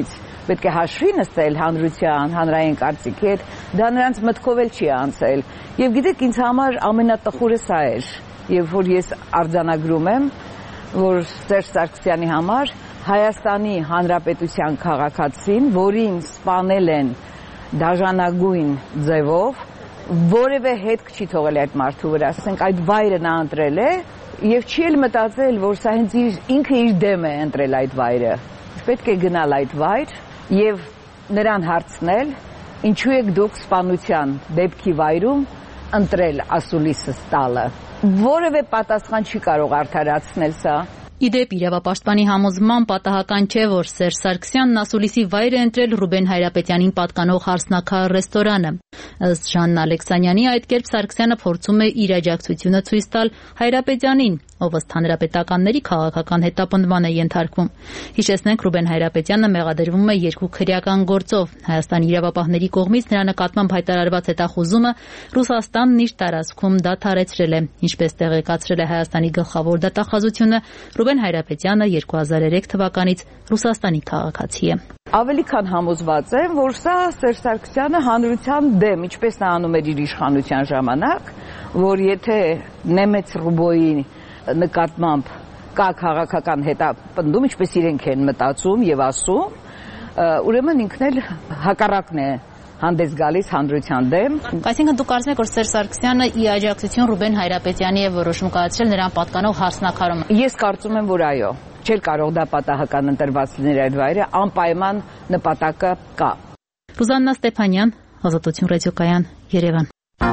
պետք է հաշվի նստել հանրության, հանրային կարծիքի հետ, դա նրանց մտքով էլ չի անցել։ Եվ գիտեք, ինձ համար ամենատխուրը սա էր, երբ որ ես արձանագրում եմ, որ Սերժ Սարգսյանի համար Հայաստանի Հանրապետության քաղաքացին, որին սպանել են դաժանագույն ձևով, որևէ հետք չի թողել այդ մարդու վրա, ասենք այդ վայրը նա ընտրել է եւ չի էլ մտածել, որ սա հենց ինքը իր դեմ է ընտրել այդ վայրը։ Պետք է գնալ այդ վայր եւ նրան հարցնել, ինչու եք դուք սպանության դեպքի վայրում ընտրել ասուլիսս տալը։ Որևէ պատասխան չի կարող արդարացնել սա։ Իդեպ իրավապաշտպանի համոզման պատահական չէ, որ Սերժ Սարգսյանն ասուլիսի վայր է ընտրել Ռուբեն Հայրապետյանին պատկանող հարսնաքար ռեստորանը։ Ըստ Ժաննա Ալեքսանյանի, այդ կերպ Սարգսյանը փորձում է իր աջակցությունը ցույց տալ Հայրապետյանին, ով ըստ հանրապետականների քաղաքական հետապնդման է ենթարկվում։ Հիշեցնենք, Ռուբեն Հայրապետյանը մեղադրվում է երկու քրեական գործով։ Հայաստանի իրավապահների կողմից նրա նկատմամբ հայտարարված հետախուզումը Ռուսաստանն իր տարածքում դադարեցրել է։ Ինչպես տեղեկացրել է Հայաստանի գլխավոր դատախազությունը, Ռուբեն Հայրապետյանը երկու հազար երեք թվականից Ռուսաստանի քաղաքացի է։ Ավելի քան համոզված եմ, որ սա Սերժ Սարգսյանը հանրության դեմ, ինչպես նա անում էր իր իշխանության ժամանակ, որ եթե Նեմեց Ռուբոյի նկատմամբ կա քաղաքական հետապնդում, ինչպես իրենք են մտածում եւ ասում, ուրեմն ինքն էլ հակառակն է հանդես գալիս հանրության դեմ։ Այսինքն դուք կարծում եք, որ Սերժ Սարգսյանը ի աջակցություն Ռուբեն Հայրապետյանի է որոշում կայացրել նրան պատկանող հարսնաքարում։ Ես կարծում եմ, որ այո, չէր կարող դա պատահական ընտրված լինել այդ վայրը, անպայման նպատակը կա։ Ռուզաննա Ստեփանյան, Ազատություն ռադիոկայան, Երևան։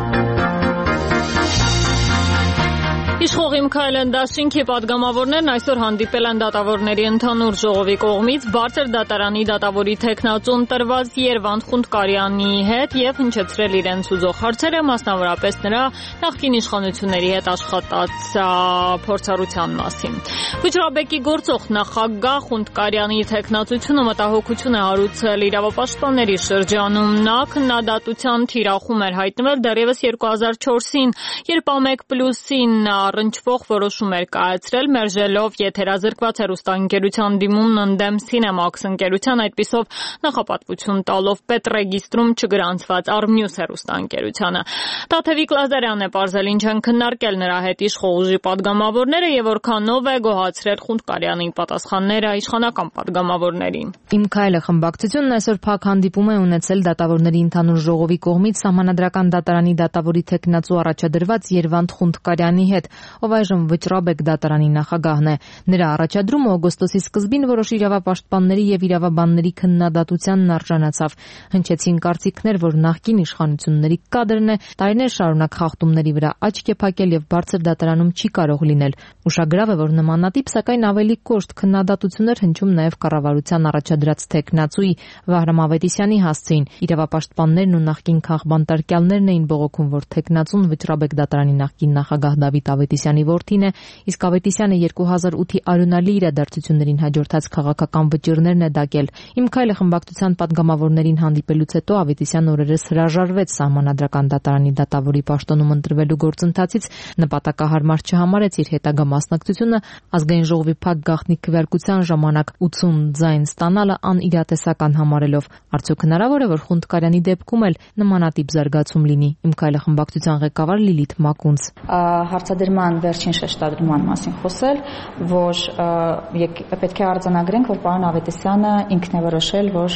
Իշխող Միքայել դաշինքի падգամավորներն այսօր հանդիպել են դատավորների ընդհանուր ժողովի կողմից բարձր դատարանի դատավորի թեկնածուն տրված Երվանդ Խունդկարյանի հետ եւ հնչեցրել իրենց ուզող հարցերը, մասնավորապես նրա նախկին իշխանությունների հետ աշխատած փորձառության մասին։ Վճռաբեկի գործող նախագահ Խունդկարյանի թեկնածությունը մտահոգություն է հարուցել իրավապաշտպանների շրջանում։ Նա քննադատության թիրախում էր հայտնվել դեռևս երկու հազար չորսին, երբ ամեկ պլյուսին առնչվող որոշում էր կայացրել, մերժելով եթերազրկված հեռուստաընկերության դիմումն ընդդեմ Cinemax ընկերության, այդպիսով նախապատվություն տալով պետռեգիստրում չգրանցված Armnews հեռուստաընկերությանը։ Տաթևիկ Լազարյանն է պարզել, ինչ են քննարկել նրա հետ իշխող ուժի падգամավորները եւ որքանով է գոհացրել Խունդկարյանի պատասխանները իշխանական падգամավորներին։ Միքայելը խմբակցությունն այսօր փակ հանդիպում է ունեցել դատավորների ընդհանուր ժողովի կողմից Սահմանադրական դատարանի դատավորի թեկնածու առաջադրված Երվանդ Խունդկարյանի հետ, ով այժմ Վճռաբեկ դատարանի նախագահն է։ Նրա առաջադրումը օգոստոսի սկզբին որոշ իրավապաշտպանների եւ իրավաբանների քննադատությանն արժանացավ։ Հնչեցին կարծիքներ, որ նախկին իշխանությունների կադրն է տարիներ շարունակ խախտումների վրա աչք է փակել եւ բարձր դատարանում չի կարող լինել։ Ուշագրավ է, որ նմանատիպ, սակայն ավելի կոշտ քննադատություններ հնչում նաեւ կառավարության առաջադրած թեկնածուի Վահրամ Ավետիսյանի հասցեին։ Իրավապաշտպաններն ու նախկին քաղբանտարկյալներն էին բողոքում, որ թեկնածուն Վճռաբեկ դատարանի նախկին նախագահ Դավիթ Ավետիսյանի որդին է, իսկ Ավետիսյանը երկու հազար ութի արյունալի իրադարձություններին հաջորդած քաղաքական վճիռներն է դակել։ Միքայելը խմբակցության падգամավորներին հանդիպելուց հետո Ավետիսյանը օրերս հրաժարվեց Սահմանադրական դատարանի դատավորի պաշտոնում ընտրվելու գործընթացից, նպատակահարմար չհամարեց իր հետագա մասնակցությունը ազգային ժողովի փակ գաղտնի քվեարկության ժամանակ ութուն ձայն ստանալը անիրատեսական համարելով։ Արդյոք հնարավոր է, որ Խունդկարյանի դեպքում էլ նմանատիպ զարգացում լինի։ Միքայելը խմբակցության ղեկավար Լիլիթ Մակունց հարցադրման վերջին շեշտադրման մասին խոսել, որ պետք է արձանագրենք, որ պարոն Ավետիսյանը ինքն է որոշել, որ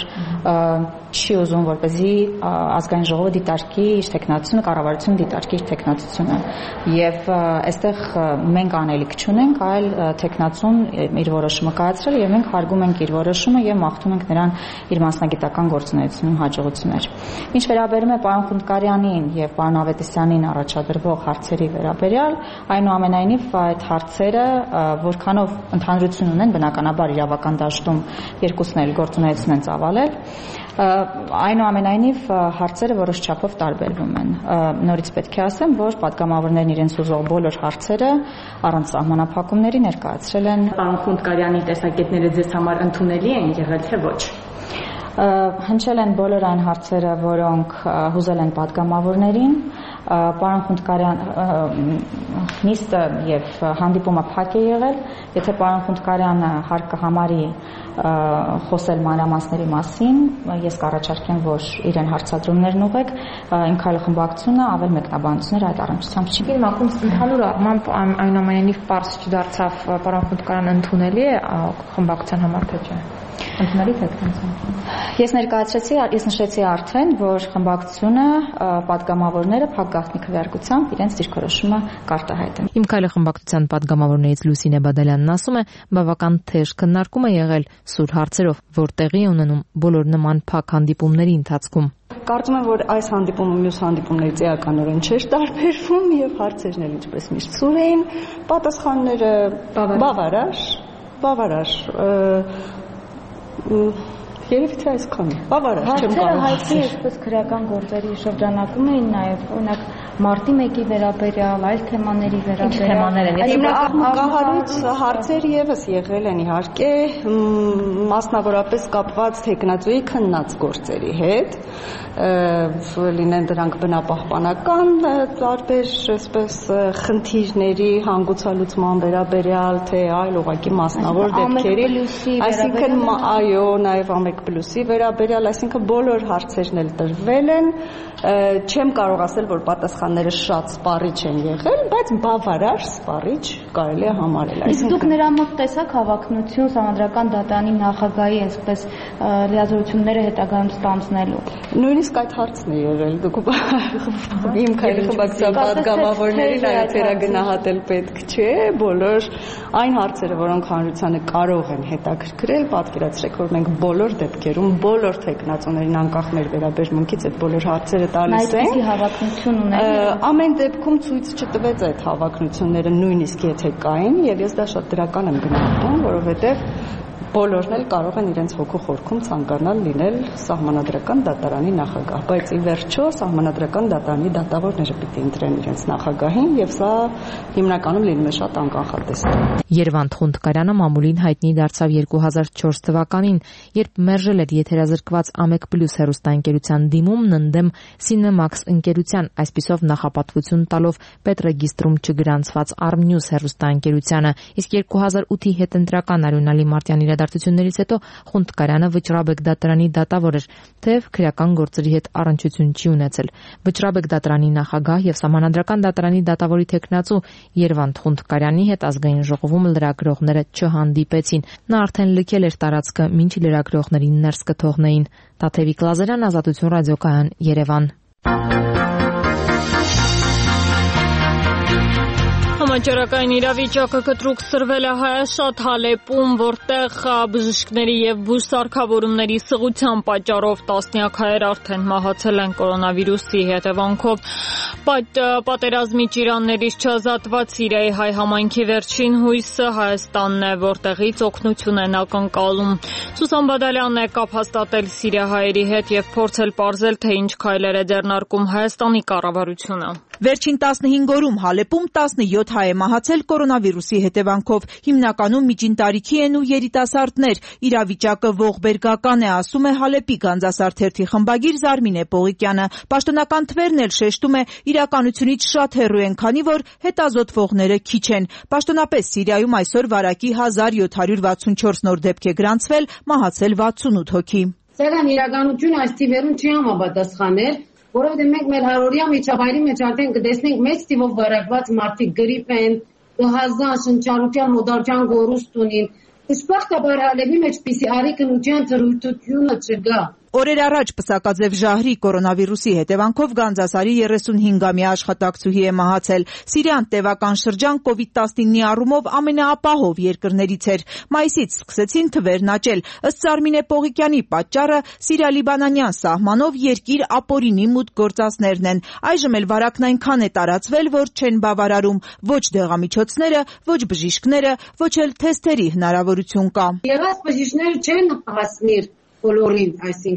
չի ուզում, որպեսզի ազգային ժողովը դիտարկի իր թեկնածությունը, կառավարությունը դիտարկի իր թեկնածությունը։ Եվ այստեղ մենք անելիք չունենք, այլ թեկնածուն իր որոշումը կայացրել եւ մենք հարգում ենք իր որոշումը եւ մաղթում ենք նրան իր մասնագիտական գործունեությունում հաջողություններ։ Ինչ վերաբերում է պարոն Խունդկարյանին եւ պարոն Ավետիսյանին առաջադրվող հարցերի վերաբերյալ, այնուամենայնիվ այդ հարցերը որքանով ընդհանրություն ունեն, բնականաբար իրավական դաշտում երկուսն էլ գործունեություն են ծավալել, այնուամենայնիվ հարցերը որոշ չափով տարբերվում են։ Նորից պետք է ասեմ, որ падգամավորներն իրենց ուզող բոլոր հարցերը առանց սահմանափակումների ներկայացրել են։ Պարոն Խունդկարյանի տեսակետները ձեզ համար ընդունելի են եղել, թե ոչ։ Հնչել են բոլոր այն հարցերը, որոնք հուզել են падգամավորներին, Պարոն Խունդկարյան նիստը եւ հանդիպումը փակ է եղել, եթե պարոն Խունդկարյանը հարկ կհամարի խոսել մանրամասների մասին, ես կառաջարկեմ, որ իրեն հարցադրումներն ուղեք, իմ քայլի խմբակցությունը ավել մեկնաբանություններ այդ առնչությամբ չի։ Իմ ակում ընդհանուր առմամբ այնուամենայնիվ պարզ չդարձավ պարոն Խունդկարյանը ընդունելի է խմբակցության համար թե չէ։ Ընդունելի թե չէ։ Ես ներկայացրեցի, ես նշեցի արդեն, որ խմբակցությունը պատգամավորները փակ գաղտնի քվեարկությամբ իրենց դիրքորոշումը կարտահայտեն։ Իմ քայլի խմբակցության պատգամավորներից Լուսինե Բադալյանն ասում է, բավական թեժ քննարկում է եղել սուր հարցերով, որ տեղի ունենում բոլոր նման փակ հանդիպումների ընթացքում։ Կարծում եմ, որ այս հանդիպումը մյուս հանդիպումներից էականորեն չէր տարբերվում եւ հարցերն էլ ինչպես միշտ սուր էին, պատասխանները բավարար, բավարար Երևի թե այսքան է։ Բավարար, չեմ կարող։ Հարցերը հայտնի այսպես քրեական գործերի շրջանակում էին նաև, օրինակ մարտի մեկի վերաբերյալ, այլ թեմաների վերաբերյալ։ Ակնկահարույց հարցեր եւս եղել են իհարկե, մասնավորապես կապված թեկնածուի քննած գործերի հետ, լինեն դրանք բնապահպանական տարբեր, այսպես խնդիրների հանգուցալուծման վերաբերյալ, թե այլ ուղղակի մասնավոր դեպքերի, այսինքն այո, նաև ամեկ պլյուսի վերաբերյալ, այսինքն բոլոր հարցերն էլ տրվել են, չեմ կարող ասել, որ պատասխանները շատ սպառիչ են եղել, բայց բավարար սպառիչ կարելի է համարել։ Իսկ դուք նրա մոտ տեսաք հավակնություն Սահմանադրական դատարանի նախագահի այսպես լիազորությունները հետագայում ստանձնելու։ Նույնիսկ այդ հարցն է եղել, դուք իմ քայլի խմբակցության պատգամավորներին այդ վերագնահատել պետք չէ, բոլոր այն հարցերը, որոնք հանրությանը կարող են հետաքրքրել, պատկերացրեք, որ մենք բոլոր դեպքերում, բոլոր թեկնածուներին անկախ մեր վերաբերմունքից այդ բոլոր հարցերը տալիս ենք։ Հավակնություն ունեն։ Ամեն դեպքում ցույց չտվեց այդ հավակնությունները, նույնիսկ եթե կային, եւ ես դա շատ դրական եմ գնահատում, որովհետեւ բոլորն էլ կարող են իրենց հոգու խորքում ցանկանալ լինել Սահմանադրական դատարանի նախագահ, բայց ի վերջո Սահմանադրական դատարանի դատավորները պիտի ընտրեն իրենց նախագահին, եւ սա հիմնականում լինում է շատ անկանխատեսելի։ Երևանդ Խունդկարյանը մամուլին հայտնի դարձավ երկու հազար չորս թվականին, երբ մերժել էր եթերազրկված Ամեկ Պլյուս հեռուստաընկերության դիմումն ընդդեմ Cinemax ընկերության, այսպիսով նախապատվություն տալով պետռեգիստրում չգրանցված Armnews հեռուստաընկերությանը, իսկ երկու հազար ութի հետընտրական Արյունալի Մարտյան իրադարձություններից հետո Խունդկարյանը Վճռաբեկ դատարանի դատավոր էր, թեև քրեական գործերի հետ առնչություն չի ունեցել։ Վճռաբեկ դատարանի նախագահ եւ Սահմանադրական դատարանի դատավորի թեկնածու Երևանդ Խունդկարյանի հետ ազգային ժողովում լրագրողները չհանդիպեցին։ Նա արդեն լքել էր տարածքը, մինչ լրագրողներին ներս կթողնեին։ Տաթևիկ Լազարյան, Ազատություն ռադիոկայան, Երևան։ Համաճարակային իրավիճակը կտրուկ սրվել է Հայաշատ Հալեպում, որտեղ բժիշկների եւ բուժսարքավորումների սղության պատճառով տասնյակ հայեր արդեն մահացել են կորոնավիրուսի հետևանքով։ Պատերազմի ճիրաններից չազատված Սիրիայի հայ համայնքի վերջին հույսը Հայաստանն է, որտեղից օգնություն են ակնկալում։ Սուսան Բադալյանն է կապ հաստատել սիրիահայերի հետ եւ փորձել պարզել, թե ինչ քայլեր է ձեռնարկում Հայաստանի կառավարությունը։ Վերջին տասնհինգ օրում Հալեպում տասնյոթ հայ է մահացել կորոնավիրուսի հետևանքով, հիմնականում միջին տարիքի են ու երիտասարդներ։ Իրավիճակը ողբերգական է, ասում է Հալեպի Գանձասար թերթի խմբագիր Զարմինե Պողիկյանը։ Պաշտոնական թվերն էլ շեշտում է, իրականությունից շատ հեռու են, քանի որ հետազոտվողները քիչ են։ Պաշտոնապես Սիրիայում այսօր վարակի հազար յոթ հարյուր վաթսունչորս նոր դեպք է գրանցվել, մահացել վաթսունութ հոգի։ Սակայն իրականությունը այս թիվերուն չի համապատասխանել, որովհետև մենք մեր հարորյա միջավայրի մեջ արդեն կտեսնենք մեծ թիվով վարակված մարդիկ գրիպ են, հազան շնչառության մոդարության գորուստ ունին։ Դժբախտաբար Հալեպի մեջ պի սի արի քննության ծրույթությունը չկա։ Օրեր առաջ Պսակաձև Ժահրի կորոնավիրուսի հետևանքով Գանձասարի երեսունհինգամյա աշխատակցուհի է մահացել։ Սիրիան տևական շրջան կովիդ տասնինի առումով ամենաապահով երկրներից էր։ Մայիսից սկսեցին թվերն աճել։ Ըստ Զարմինե Պողիկյանի պատճառը Սիրիա-Լիբանանյան սահմանով երկիր ապօրինի մուտք գործածներն են։ Այժմ էլ վարակն այնքան է տարածվել, որ չեն բավարարում ոչ դեղամիջոցները, ոչ բժիշկները, ոչ էլ թեստերի հնարավորություն կա։ Եղած բժիշկները չեն հասնիր բոլորին, այսինքն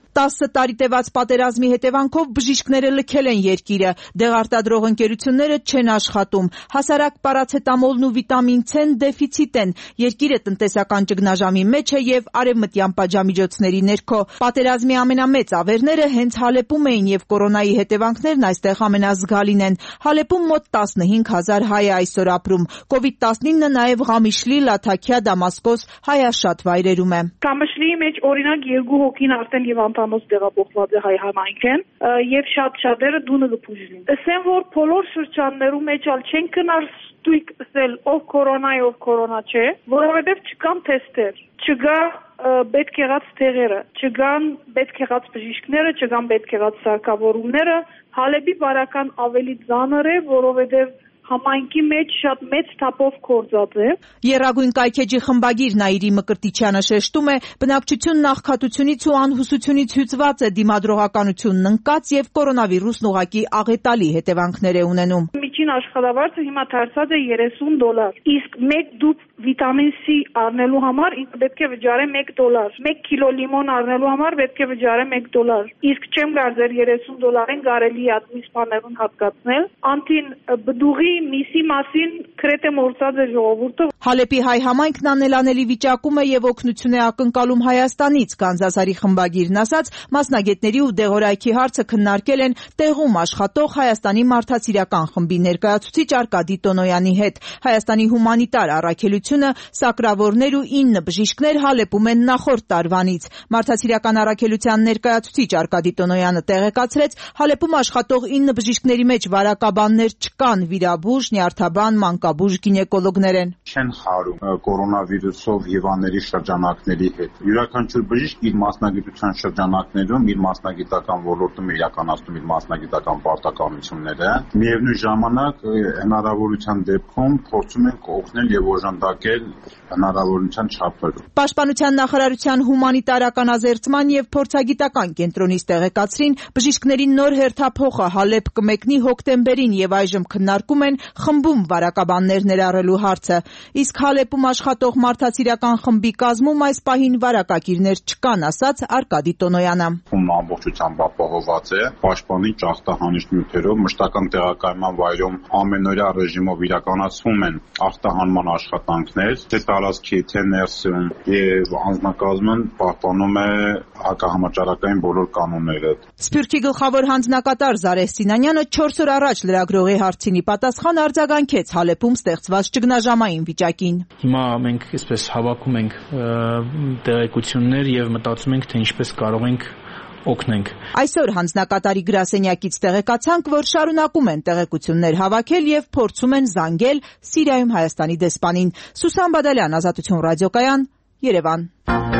տասը տարի տևած պատերազմի հետևանքով բժիշկները լքել են երկիրը, դեղարտադրող ընկերությունները չեն աշխատում, հասարակ պարացետամոլն ու վիտամին C-ն դեֆիցիտ են, երկիրը տնտեսական ճգնաժամի մեջ է եւ արևմտյան պատժամիջոցների ներքո։ Պատերազմի ամենամեծ ավերները հենց Հալեպում էին եւ կորոնայի հետևանքներն այստեղ ամենազգալին են։ Հալեպում մոտ տասնհինգ հազար հայ է այսօր ապրում։ կովիդ տասնինը նաեւ Ղամիշլի, Լաթաքիա, Դամասկոս, հայաշատ վայրերում է։ Ղամիշլիի մեջ օրինակ երկու հոգին արդեն Լիվանտանոց տեղափոխված է հայ համայնքեն եւ շատ շատերը դունը գփուժին։ Ասեմ որ բոլոր շրջաններում մեջ ալ չեն կնար ստույգ ասել ով կորոնա է ով կորոնա չէ, որովհետեւ չկան թեստեր, չկա պետք եղած տեղերը, չկան պետք եղած բժիշկները, չկան պետք եղած սարքավորումները, Հալեպի բարական ավելի ծանր է, որովհետեւ համայնքի մեջ շատ մեծ թափով կորձած է։ Եռագույն կայքեջի խմբագիր Նաիրի Մկրտիչյանը շեշտում է, բնակչությունն աղքատությունից ու անհուսությունից հյուծված է, դիմադրողականությունն ընկած եւ կորոնավիրուսն ուղղակի աղետալի հետևանքներ է ունենում։ Միջին աշխատավարձը հիմա դարձած է երեսուն դոլար, իսկ մեկ դուփ վիտամին C առնելու համար պետք է վճարե մեկ դոլար, մեկ կիլո լիմոն առնելու համար պետք է վճարե մեկ դոլար, իսկ չեմ գարձեր երեսուն դոլարին կարելի է այդպես բաներուն հատկացնել, անտին բդուղի միսի մասին քրեթե մորցած է ժողովուրդը։ Հալեպի հայ համայնքն անելանելի վիճակում է եւ օգնություն է ակնկալում Հայաստանից, Կանզասարի խմբագիրն ասաց, մասնագետների ու դեղորայքի հարցը քննարկել են տեղում աշխատող Հայաստանի մարդասիրական խմբի ներկայացուցիչ Արկադի Տոնոյանի հետ։ Հայաստանի հումանիտար առաքելությունը սակրավորներ ու ինը բժիշկներ Հալեպում են նախորդ տարվանից։ Մարդասիրական առաքելության ներկայացուցիչ Արկադի Տոնոյանը տեղեկացրեց, Հալեպում աշխատող ինը բժիշկների մեջ վարակաբաններ չկան, վիրաբույժ, նյարդաբան, մանկաբույժ, գինեկոլոգներ են։ Չեն խարում կորոնավիրուսով հիվանդների շրջանակների հետ։ Յուրաքանչյուր բժիշկ իր մասնագիտության շրջանակներում, իր մասնագիտական ոլորտում իրականացնում իր մասնագիտական պարտականությունները։ Միևնույն ժամանակ հնարավորության դեպքում փորձում են օգնել եւ օժանդակել հնարավորության չափերով։ Պաշտպանության նախարարության հումանիտարական ազերծման եւ փորձագիտական կենտրոնից տեղեկացրին, բժիշկների նոր հերթափոխը Հալեպ կմեկնի հոկտեմբերին եւ այժմ քննարկում են խմբում վարակաբաններ ներառելու հարցը։ Իսկ Հալեպում աշխատող մարդասիրական խմբի կազմում այս պահին վարակակիրներ չկան, ասաց Արկադի Տոնոյանը։ Խումբը ամբողջությամբ ապահոված է, պաշտպանի ճախտահանիչ նյութերով, մշտական տեղակայման վայրում ամենօրյա ռեժիմով իրականացվում են ախտահանման աշխատանքներ, թե տարածքի, թե ներսում, եւ անձնակազմն պահպանում է հակահամաճարակային բոլոր կանոնները։ Սփյուռքի գլխավոր հանձնակատար Զարեհ Սինանյանը չորս օր առաջ լրագրողի հարցինի պատասխան արձագանքեց Հալեպում ստեղծված ճգնաժամային վիճակին։ Հիմա մենք այսպես հավաքում ենք տեղեկություններ եւ մտածում ենք, թե ինչպես կարող ենք օգնենք։ Այսօր հանձնակատարի գրասենյակից տեղեկացանք, որ շարունակում են տեղեկություններ հավաքել եւ փորձում են զանգել Սիրիայում Հայաստանի դեսպանին։ Սուսան Բադալյան, Ազատություն ռադիոկայան, Երևան։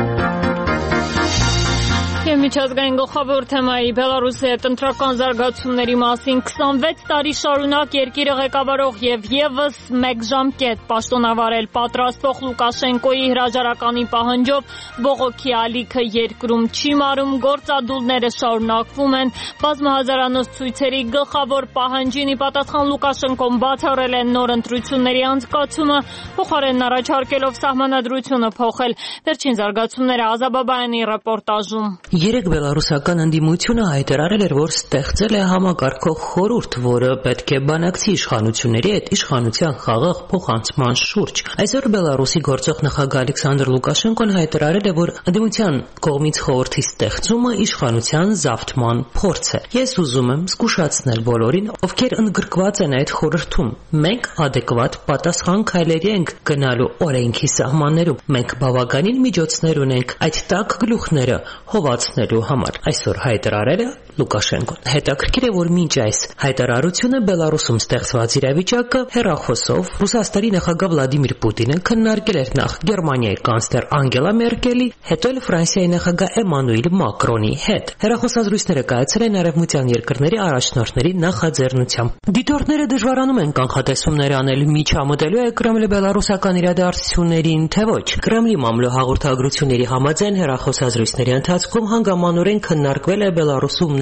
Միջազգային գլխավոր թեմայի Բելարուսի հետ ընտրական զարգացումների մասին քսանվեց տարի շարունակ երկիրը ղեկավարող եւ եւս մեկ ժամկետ պաշտոնավարել պատրաստվող Լուկաշենկոյի հրաժարականի պահանջով բողոքի ալիքը երկրում չի մարում, գործադուլները շարունակվում են, բազմահազարանոց ցույցերի գլխավոր պահանջին ի պատասխան Լուկաշենկոն բացառել է նոր ընտրությունների անցկացումը, փոխարենն առաջարկելով սահմանադրությունը փոխել։ Վերջին զարգացումները Ազաբաբայանի ռեպորտաժում։ Երեք բելարուսական ընդդիմությունը հայտարարել էր, որ ստեղծել է համակարգող խորհուրդ, որը պետք է բանակցի իշխանությունների հետ իշխանության խաղաղ փոխանցման շուրջ։ Այսօր Բելարուսի գործող նախագահ Ալեքսանդր Լուկաշենկոն հայտարարել է, որ ընդդիմության կողմից խորհրդի ստեղծումը իշխանության զավթման փորձ է։ Ես ուզում եմ զգուշացնել բոլորին, ովքեր ընդգրկված են այդ խորհրդում։ Մենք ադեկվատ պատասխան քայլերի ենք գնալու օրենքի սահմաններում։ Մենք բավականին միջոցներ ունենք այդ տաք գլուխները հովացնելու համար, այսօր հայտարարել է Լուկաշենկոն։ Հետաքրքիր է, որ մինչ այս հայտարարությունը Բելարուսում ստեղծված իրավիճակը հեռախոսով Ռուսաստանի նախագահ Վլադիմիր Պուտինը քննարկել էր նախ Գերմանիայի կանցլեր Անգելա Մերկելի, հետո էլ Ֆրանսիայի նախագահ Էմանուել Մակրոնի հետ։ Հեռախոսազրույցները կայացել են արևմտյան երկրների առաջնորդների նախաձեռնությամբ։ Դիտորդները դժվարանում են կանխատեսումներ անել միջամտելու է Կրեմլը բելարուսական իրադարձություններին, թե ոչ։ Կրեմլի մամլո հաղորդագրությունների համաձայն հեռախոսազրույցների ընթացքում հանգամանորեն քննարկվել է Բելարուսում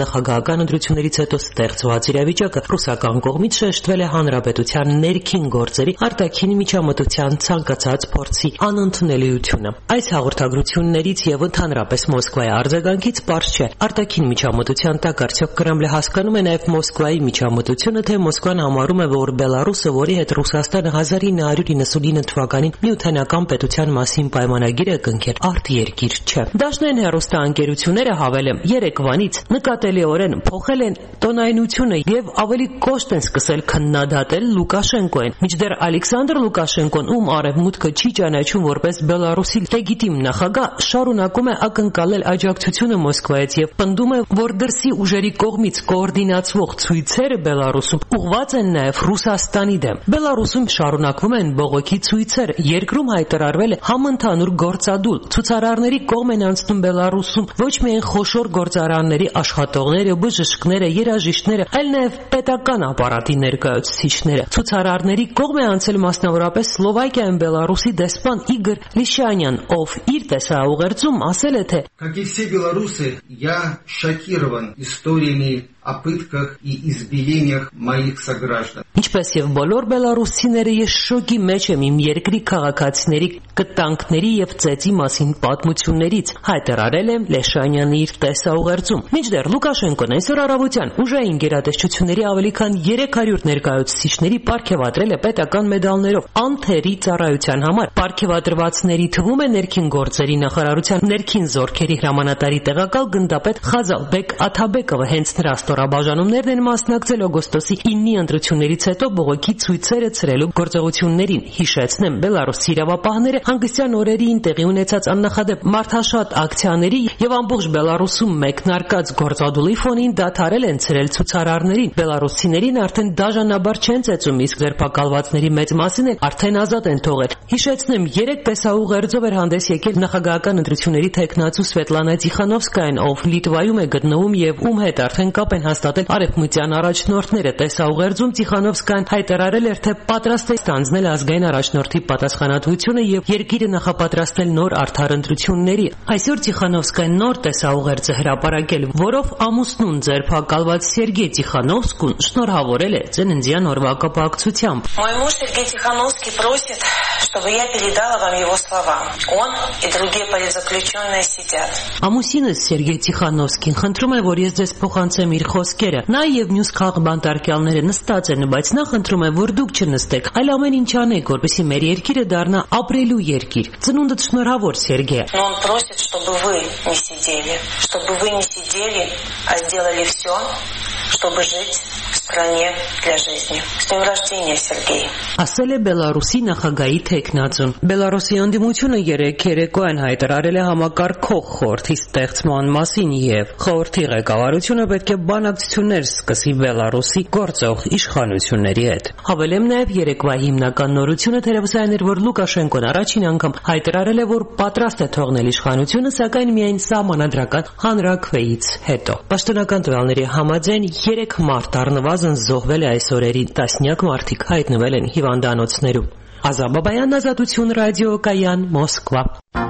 նախագահական ընտրություններից հետո ստեղծված իրավիճակը ռուսական կողմից շեշտվել է հանրապետության ներքին գործերի արտաքին միջամտության ցանկացած փորձի անընդունելիությունը։ Այս հաղորդագրություններից եւ ընդհանրապես Մոսկվայի արձագանքից պարզ չէ արտաքին միջամտության տակ արդյոք Կրեմլը հասկանում է նաեւ Մոսկվայի միջամտությունը, թե Մոսկվան համարում է, որ Բելարուսը, որի հետ Ռուսաստանը հազար ինը հարյուր իննսունինը թվականին միութենական պետության մասին պայմանագիր է կնքել, արտերկիր չէ։ Դաշնային հեռուստաընկերությունները հավելեմ երեկվանից նկատելիորեն փոխել են տոնայնությունը եւ ավելի կոշտ են սկսել քննադատել Լուկաշենկոին։ Մինչդեռ Ալեքսանդր Լուկաշենկոն, ում արևմուտքը չի ճանաչում որպես Բելարուսի լեգիտիմ նախագահ, շարունակում է ակնկալել աջակցությունը Մոսկվայից եւ պնդում է, որ դրսի ուժերի կողմից կոորդինացվող ցույցերը Բելարուսում ուղղված են նաեւ Ռուսաստանի դեմ։ Բելարուսում շարունակվում են բողոքի ցույցեր, երկրում հայտարարվել է համընդհանուր գործադուլ, ցուցարարների կողմ են անցնում Բելարուսում ոչ միայն խոշոր գործարանների աշխատողները, բժիշկները, երաժիշտները, այլ նաեւ պետական ապարատի ներկայացուցիչները։ Ցուցարարների կողմ է անցել մասնավորապես Սլովակիայում Բելարուսի դեսպան Իգոր Լիշանյան, ով իր տեսաուղերձում ասել է, թե Как и все белорусы, я шокирован историями о пытках и избиениях моих сограждан. Ինչպես եւ բոլոր բելարուսցիները, ես շոկի մեջ եմ իմ երկրի քաղաքացիների կտանքների եւ ծեծի մասին պատմություններից, հայտարարել է Լեշանյանը իր տեսաուղերձում։ Մինչդեռ Լուկաշենկոն այսօր առավոտյան ուժային գերատեսչությունների ավելի քան երեք հարյուր ներկայացուցիչների պարգևատրել է պետական մեդալներով անթերի ծառայության համար։ Պարգևատրվածների թվում է ներքին գործերի նախարարության ներքին զորքերի հրամանատարի տեղակալ գնդապետ Խազալբեկ Աթաբեկովը։ Հենց նրա ստորաբաժանումներն են մասնակցել օգոստոսի ինը ընտրություններից հետո բողոքի ցույցերը ցրելու գործողություններին։ Հիշեցնեմ, Բելարուսի իրավապահները հանգստյան օրերին տեղի ունեցած աննախադեպ մարդաշատ ակցիաների եւ ամբողջ Բելարուսում մեկնարկած գործադուլի ֆոնին դադարել են ցրել ցուցարարներին։ Բելարուսիներին արդեն դաժանաբար չեն ծեծում, իսկ ձերբակալվածների մեծ մասին էլ արդեն ազատ են թողել։ Հիշեցնեմ, երեք տեսաուղերձով էր հանդես եկել նախագահական ընտրությունների թեկնածու Սվետլանա Տիխանովսկայան, ով Լիտվայում է գտնվում եւ ում հետ արդեն կապ են հաստատել արևմտյան առաջնորդները։ Տեսաուղերձում Տիխանովսկան հայտարարել էր, թե պատրաստ է ստանձնել ազգային առաջնորդի պատասխանատվությունը եւ երկիրը նախապատրաստել նոր արդար ընտրությունների։ Այսօր Տիխանովսկան նոր տեսաուղերձ է հրապարակել, որով ամուսնուն ձերբակալված Սերգեյ Տիխանովսկուն շնորհավորել է ծննդյան օրվա կապակցությամբ։ Мой муж Сергей Тихановский просит, чтобы я передала вам его слова. Он и другие политзаключенные сидят. Ամուսինս Սերգեյ Տիխանովսկին խնդրում է, որ ես ձեզ փոխանցեմ իր խոսքերը։ Նա եւ մյուս քաղբանտարկյալները նստած են, բայց նա խնդրում է, որ դուք չնստեք, այլ ամեն ինչ անեք, որպեսզի մեր երկիրը դառնա ապրելու երկիր։ Ծնունդդ շնորհավոր, Սերգեյ։ Но он просит, чтобы вы не сидели, чтобы вы не сидели, а сделали все, чтобы жить в стране для жизни. С днем рождения, Сергей. Ասել է Բելարուսի նախագահի թեկնածուն։ Բելարուսի անդիմությունը երեք երեկոյան հայտարարել է համակարգող խորհրդի ստեղծման մասին եւ խորհրդի ղեկավարությունը պետք է բանակցություններ սկսի Բելարուսի գործող իշխանությունների հետ։ Հավելեմ նաեւ երեկվա հիմնական նորությունը թերևս այն էր, որ Լուկաշենկոն առաջին անգամ հայտարարել է, որ պատրաստ է թողնել իշխանությունը, սակայն միայն սահմանադրական հանրաքվեից հետո։ Պաշտոնական տվյալների համաձայն երեք մարդ առնվազն զոհվել է այս օրերին, տասնյակ մարդիկ հայտնվել են հիվանդանոցներում։ Ազա Բաբայան, Ազատություն ռադիոկայան, Մոսկվա։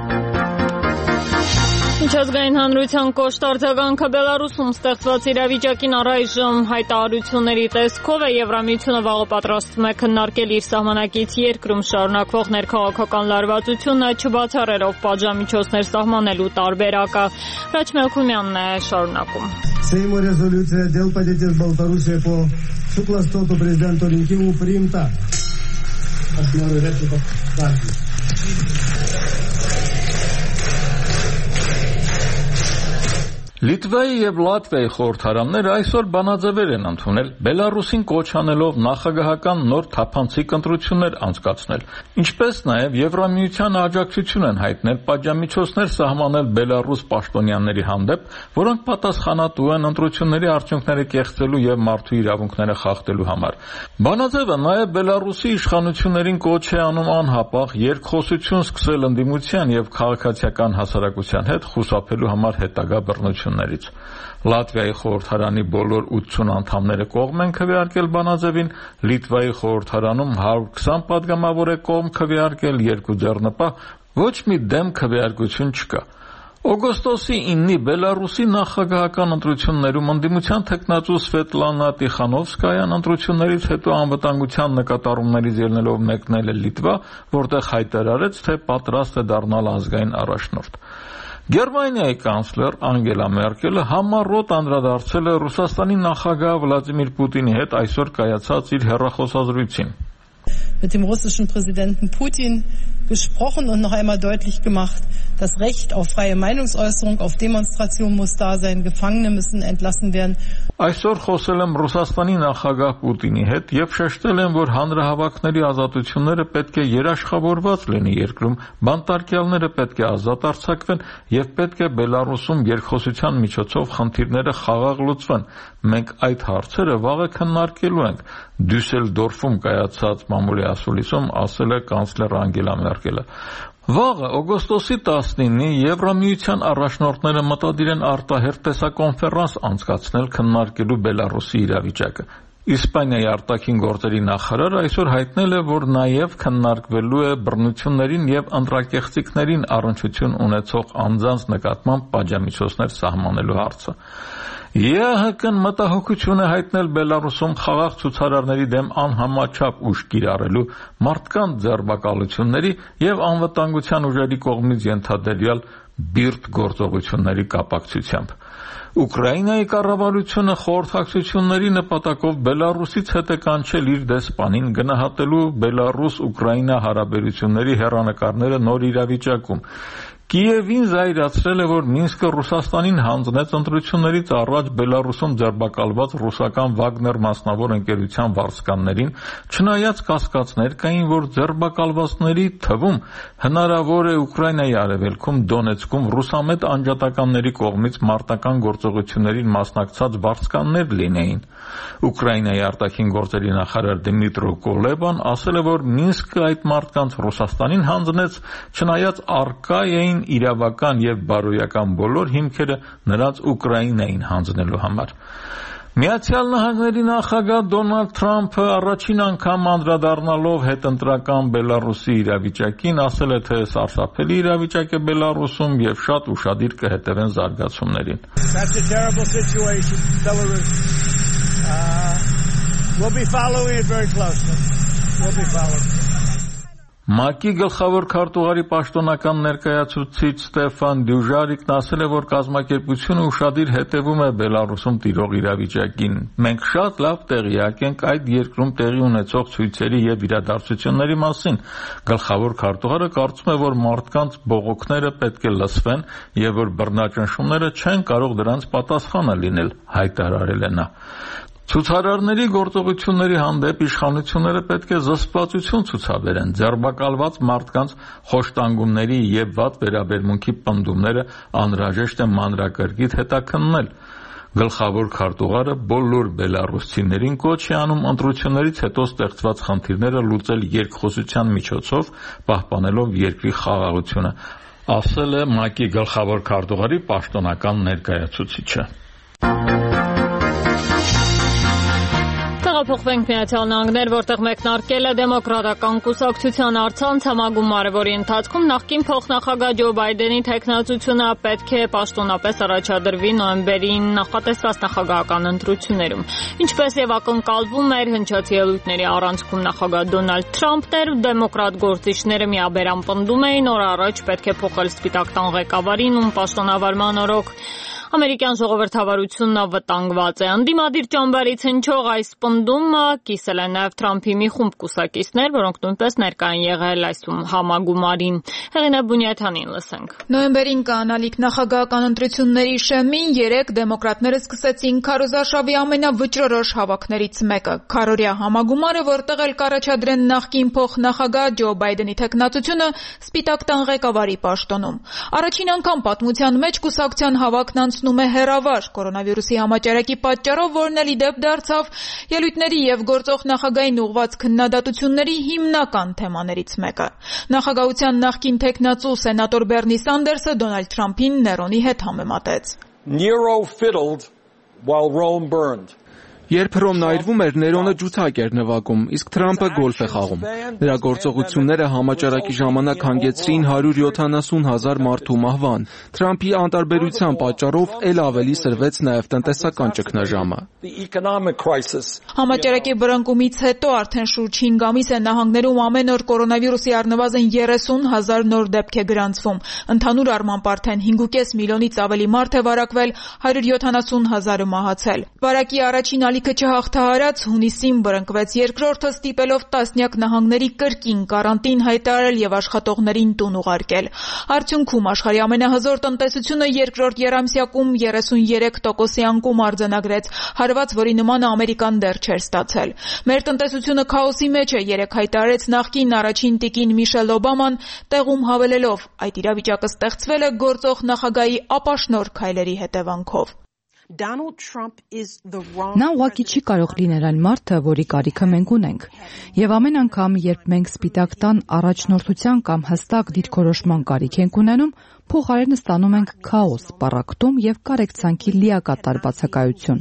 Միջազգային հանրության կոշտ արձագանքը Բելարուսում ստեղծված իրավիճակին առայժմ հայտարարությունների տեսքով է։ Եվրամիությունը վաղը պատրաստվում է քննարկել իր սահմանակից երկրում շարունակվող ներքաղաքական լարվածությունը, չբացառելով պատժամիջոցներ սահմանելու տարբերակը։ Հրաչ Մելքումյանն է շարունակում։ Сейму резолюция дел политики Белоруссии по сукластоту президенту Линкиву принята. Լիտվայի եւ Լատվիայի խորհրդարանները այսօր բանաձևեր են ընդունել Բելարուսին կոչ անելով նախագահական նոր թափանցիկ ընտրություններ անցկացնել, ինչպես նաեւ Եվրամիության աջակցություն են հայտնել պատժամիջոցներ սահմանել Բելարուս պաշտոնյաների հանդեպ, որոնք պատասխանատու են ընտրությունների արդյունքները կեղծելու եւ մարդու իրավունքները խախտելու համար։ Բանաձևը նաեւ Բելարուսի իշխանություններին կոչ է անում անհապաղ երկխոսություն սկսել ընդդիմության եւ քաղաքացիական հասարակության հետ խուսափելու համար հետագա բռնություն։ Լատվիայի խորհրդարանի բոլոր ութսուն անդամները կողմ են քվեարկել բանաձևին, Լիտվայի խորհրդարանում հարյուր քսան падգամավոր է կողմ քվեարկել, երկու ձեռնպահ, ոչ մի դեմ քվեարկություն չկա։ Օգոստոսի ինը Բելարուսի նախագահական ընտրություններում ընդդիմության թեկնածու Սվետլանա Տիխանովսկայան ընտրություններից հետո անվտանգության նկատառումներից ելնելով մեկնել է Լիտվա, որտեղ հայտարարեց, թե պատրաստ է դառնալ ազգային առաջնորդ։ Գերմանիայի կանցլեր Անգելա Մերկելը համառոտ անդրադարձել է Ռուսաստանի նախագահ Վլադիմիր Պուտինի հետ այսօր կայացած իր հեռախոսազրույցին։ Mit dem russischen Präsidenten Putin gesprochen und noch einmal deutlich gemacht, das Recht auf freie Meinungsäußerung, auf Demonstration muss da sein, Gefangene müssen entlassen werden. Այսօր խոսել եմ Ռուսաստանի նախագահ Պուտինի հետ եւ շեշտել եմ, որ հանրահավաքների ազատությունները պետք է երաշխավորված լինի երկրում, բանտարկյալները պետք է ազատ արձակվեն եւ պետք է Բելարուսում երկխոսության միջոցով խնդիրները խաղաղ լուծվեն։ Մենք այդ հարցերը վաղը քննարկելու ենք։ Դյուսելդորֆում կայացած մամուլի ասուլիսում ասել է կանցլեր Անգելա Մերկելը։ Վաղը օգոստոսի տասնինը Եվրամիության առաջնորդները մտադիր են արտահերթ տեսակոնֆերանս անցկացնել քննարկելու Բելարուսի իրավիճակը։ Իսպանիայի արտաքին գործերի նախարարը այսօր հայտնել է, որ նաև քննարկվելու է բռնություններին եւ ընտրակեղծիքներին առնչություն ունեցող անձանց նկատմամբ պատժամիջոցներ սահմանելու հարցը։ ԵԱՀԿ-ն մտահոգություն է հայտնել Բելարուսում խաղաղ ցուցարարների դեմ անհամաչափ ուժ կիրառելու, մարդկանց ձերբակալությունների եւ անվտանգության ուժերի կողմից ենթադրյալ բիրտ գործողությունների կապակցությամբ։ Ուկրաինայի կառավարությունը խորհրդակցությունների նպատակով Բելարուսից հետ է կանչել իր դեսպանին գնահատելու Բելարուս-Ուկրաինա հարաբերությունների հեռանկարները նոր իրավիճակում։ Կիևին զայրացրել է, որ Մինսկը Ռուսաստանին հանձնեց ընտրություններից առաջ Բելարուսում ձերբակալված ռուսական Վագներ մասնավոր ընկերության վարձկաններին, չնայած կասկածներ կային, որ ձերբակալվածների թվում հնարավոր է Ուկրաինայի արևելքում Դոնեցկում ռուսամետ անջատականների կողմից մարտական գործողություններին մասնակցած վարձկաններ լինեին։ Ուկրաինայի արտաքին գործերի նախարար Դմիտրո Կոլեբան ասել է, որ Մինսկը այդ մարդկանց Ռուսաստանին հանձնեց, չնայած առկա էին իրավական եւ բարոյական բոլոր հիմքերը նրանց Ուկրաինային հանձնելու համար։ Միացյալ Նահանգների նախագահ Դոնալդ Թրամփը առաջին անգամ անդրադառնալով հետընտրական Բելարուսի իրավիճակին ասել է, թե սարսափելի իրավիճակ է Բելարուսում եւ շատ ուշադիր կհետևեն զարգացումներին։ That's a terrible situation, Belarus. Uh, we'll be following it very closely. We'll be following. ՄԱԿ-ի գլխավոր քարտուղարի պաշտոնական ներկայացուցիչ Ստեֆան Դյուժարիկն ասել է, որ կազմակերպությունը ուշադիր հետևում է Բելարուսում տիրող իրավիճակին։ Մենք շատ լավ տեղյակ ենք այդ երկրում տեղի ունեցող ցույցերի եւ իրադարձությունների մասին։ Գլխավոր քարտուղարը կարծում է, որ մարդկանց բողոքները պետք է լսվեն եւ որ բռնաճնշումները չեն կարող դրանց պատասխանը լինել, հայտարարել է նա։ Ցուցարարների գործողությունների հանդեպ իշխանությունները պետք է զսպվածություն ցուցաբերեն, ձերբակալված մարդկանց խոշտանգումների եւ վատ վերաբերմունքի պնդումները անհրաժեշտ է մանրակրկիտ հետաքննել։ Գլխավոր քարտուղարը բոլոր բելարուսցիներին կոչ է անում ընտրություններից հետո ստեղծված խնդիրները լուծել երկխոսության միջոցով, պահպանելով երկրի խաղաղությունը, ասել է ՄԱԿ-ի գլխավոր քարտուղարի պաշտոնական ներկայացուցիչը։ Տեղափոխվենք Միացյալ Նահանգներ, որտեղ մեկնարկել է դեմոկրատական կուսակցության առցանց համագումարը, որի ընթացքում նախկին փոխնախագահ Ջո Բայդենի թեկնածությունը պետք է պաշտոնապես առաջադրվի նոյեմբերին նախատեսված նախագահական ընտրություններում։ Ինչպես եւ ակնկալվում էր, հնչած ելույթների առանցքում նախագահ Դոնալդ Թրամփն էր, դեմոկրատ գործիչները միաբերան պնդում էին, օր առաջ պետք է փոխել Սպիտակ տան ղեկավարին, ում պաշտոնավարման օրոք ամերիկյան ժողովրդավարությունն վտանգված է։ Անդիմադիր ճամբարից հնչող այս պնդումը կիսել են նաև Թրամփի մի խումբ կուսակիցներ, որոնք նույնպես ներկա են եղել այս համագումարին։ Հեղինե Բունյաթյանին լսենք։ Նոյեմբերին կանալիք նախագահական ընտրությունների շեմին երեք դեմոկրատները սկսեցին քարոզարշավի ամենավճռորոշ հավաքներից մեկը՝ քարորյա համագումարը, որտեղ էլ կառաջադրեն նախկին փոխնախագահ Ջո Բայդենի թեկնածությունը Սպիտակ տան ղեկավարի պաշտոնում։ Առաջին անգամ պատմության մեջ կուսակցության հավաքն անցնում է հեռավար կորոնավիրուսի համաճարակի պատճառով, որն էլ ի դեպ դարձավ ելույթների եւ գործող նախագահային ուղղված քննադատությունների հիմնական թեմաներից մեկը։ Նախագահության նախկին թեկնածու սենատոր Բեռնի Սանդերսը Դոնալդ Թրամփին Ներոնի հետ համեմատեց։ Nero fiddled while Rome burned. Երբ Հռոմն այրվում էր, Ներոնը ջութակ էր նվագում, իսկ Թրամփը գոլֆ է խաղում։ Նրա գործողությունները համաճարակի ժամանակ հանգեցրին հարյուր յոթանասուն հազար մարդու մահվան։ Թրամփի անտարբերության պատճառով էլ ավելի սրվեց նաև տնտեսական ճգնաժամը։ Համաճարակի բռնկումից հետո արդեն շուրջ հինգ ամիս է նահանգներում ամեն օր կորոնավիրուսի առնվազն երեսուն հազար նոր դեպք է գրանցվում։ Ընդհանուր առմամբ արդեն հինգուկես միլիոնից ավելի մարդ է վարակվել, հարյուր յոթանասուն հազարը մահացել։ Վարակի առաջին ալիքը չհաղթահարած հունիսին բռնկվեց երկրորդը, ստիպելով տասնյակ նահանգների կրկին կարանտին հայտարարել եւ աշխատողներին տուն ուղարկել։ Արդյունքում աշխարհի ամենահզոր տնտեսությունը երկրորդ եռամսյակում երեսունյերեք տոկոսի անկում արձանագրեց, հարված, որի նմանը Ամերիկան դեռ չէր ստացել։ Մեր տնտեսությունը քաոսի մեջ է, երեք հայտարարեց նախկին առաջին տիկին Միշել Օբաման, տեղում հավելելով, այդ իրավիճակը ստեղծվել է գործող նախագահի ապաշնորհ քայլերի հետևանքով։ Նա ուղղակի չի կարող լինել այն մարդը, որի կարիքը մենք ունենք։ Եվ ամեն անգամ, երբ մենք սպիտակ տան առաջնորդության կամ հստակ դիրքորոշման կարիք ենք ունենում, փոխարենը ստանում ենք քաոս, պառակտում եւ կարեկցանքի լիակատար բացակայություն։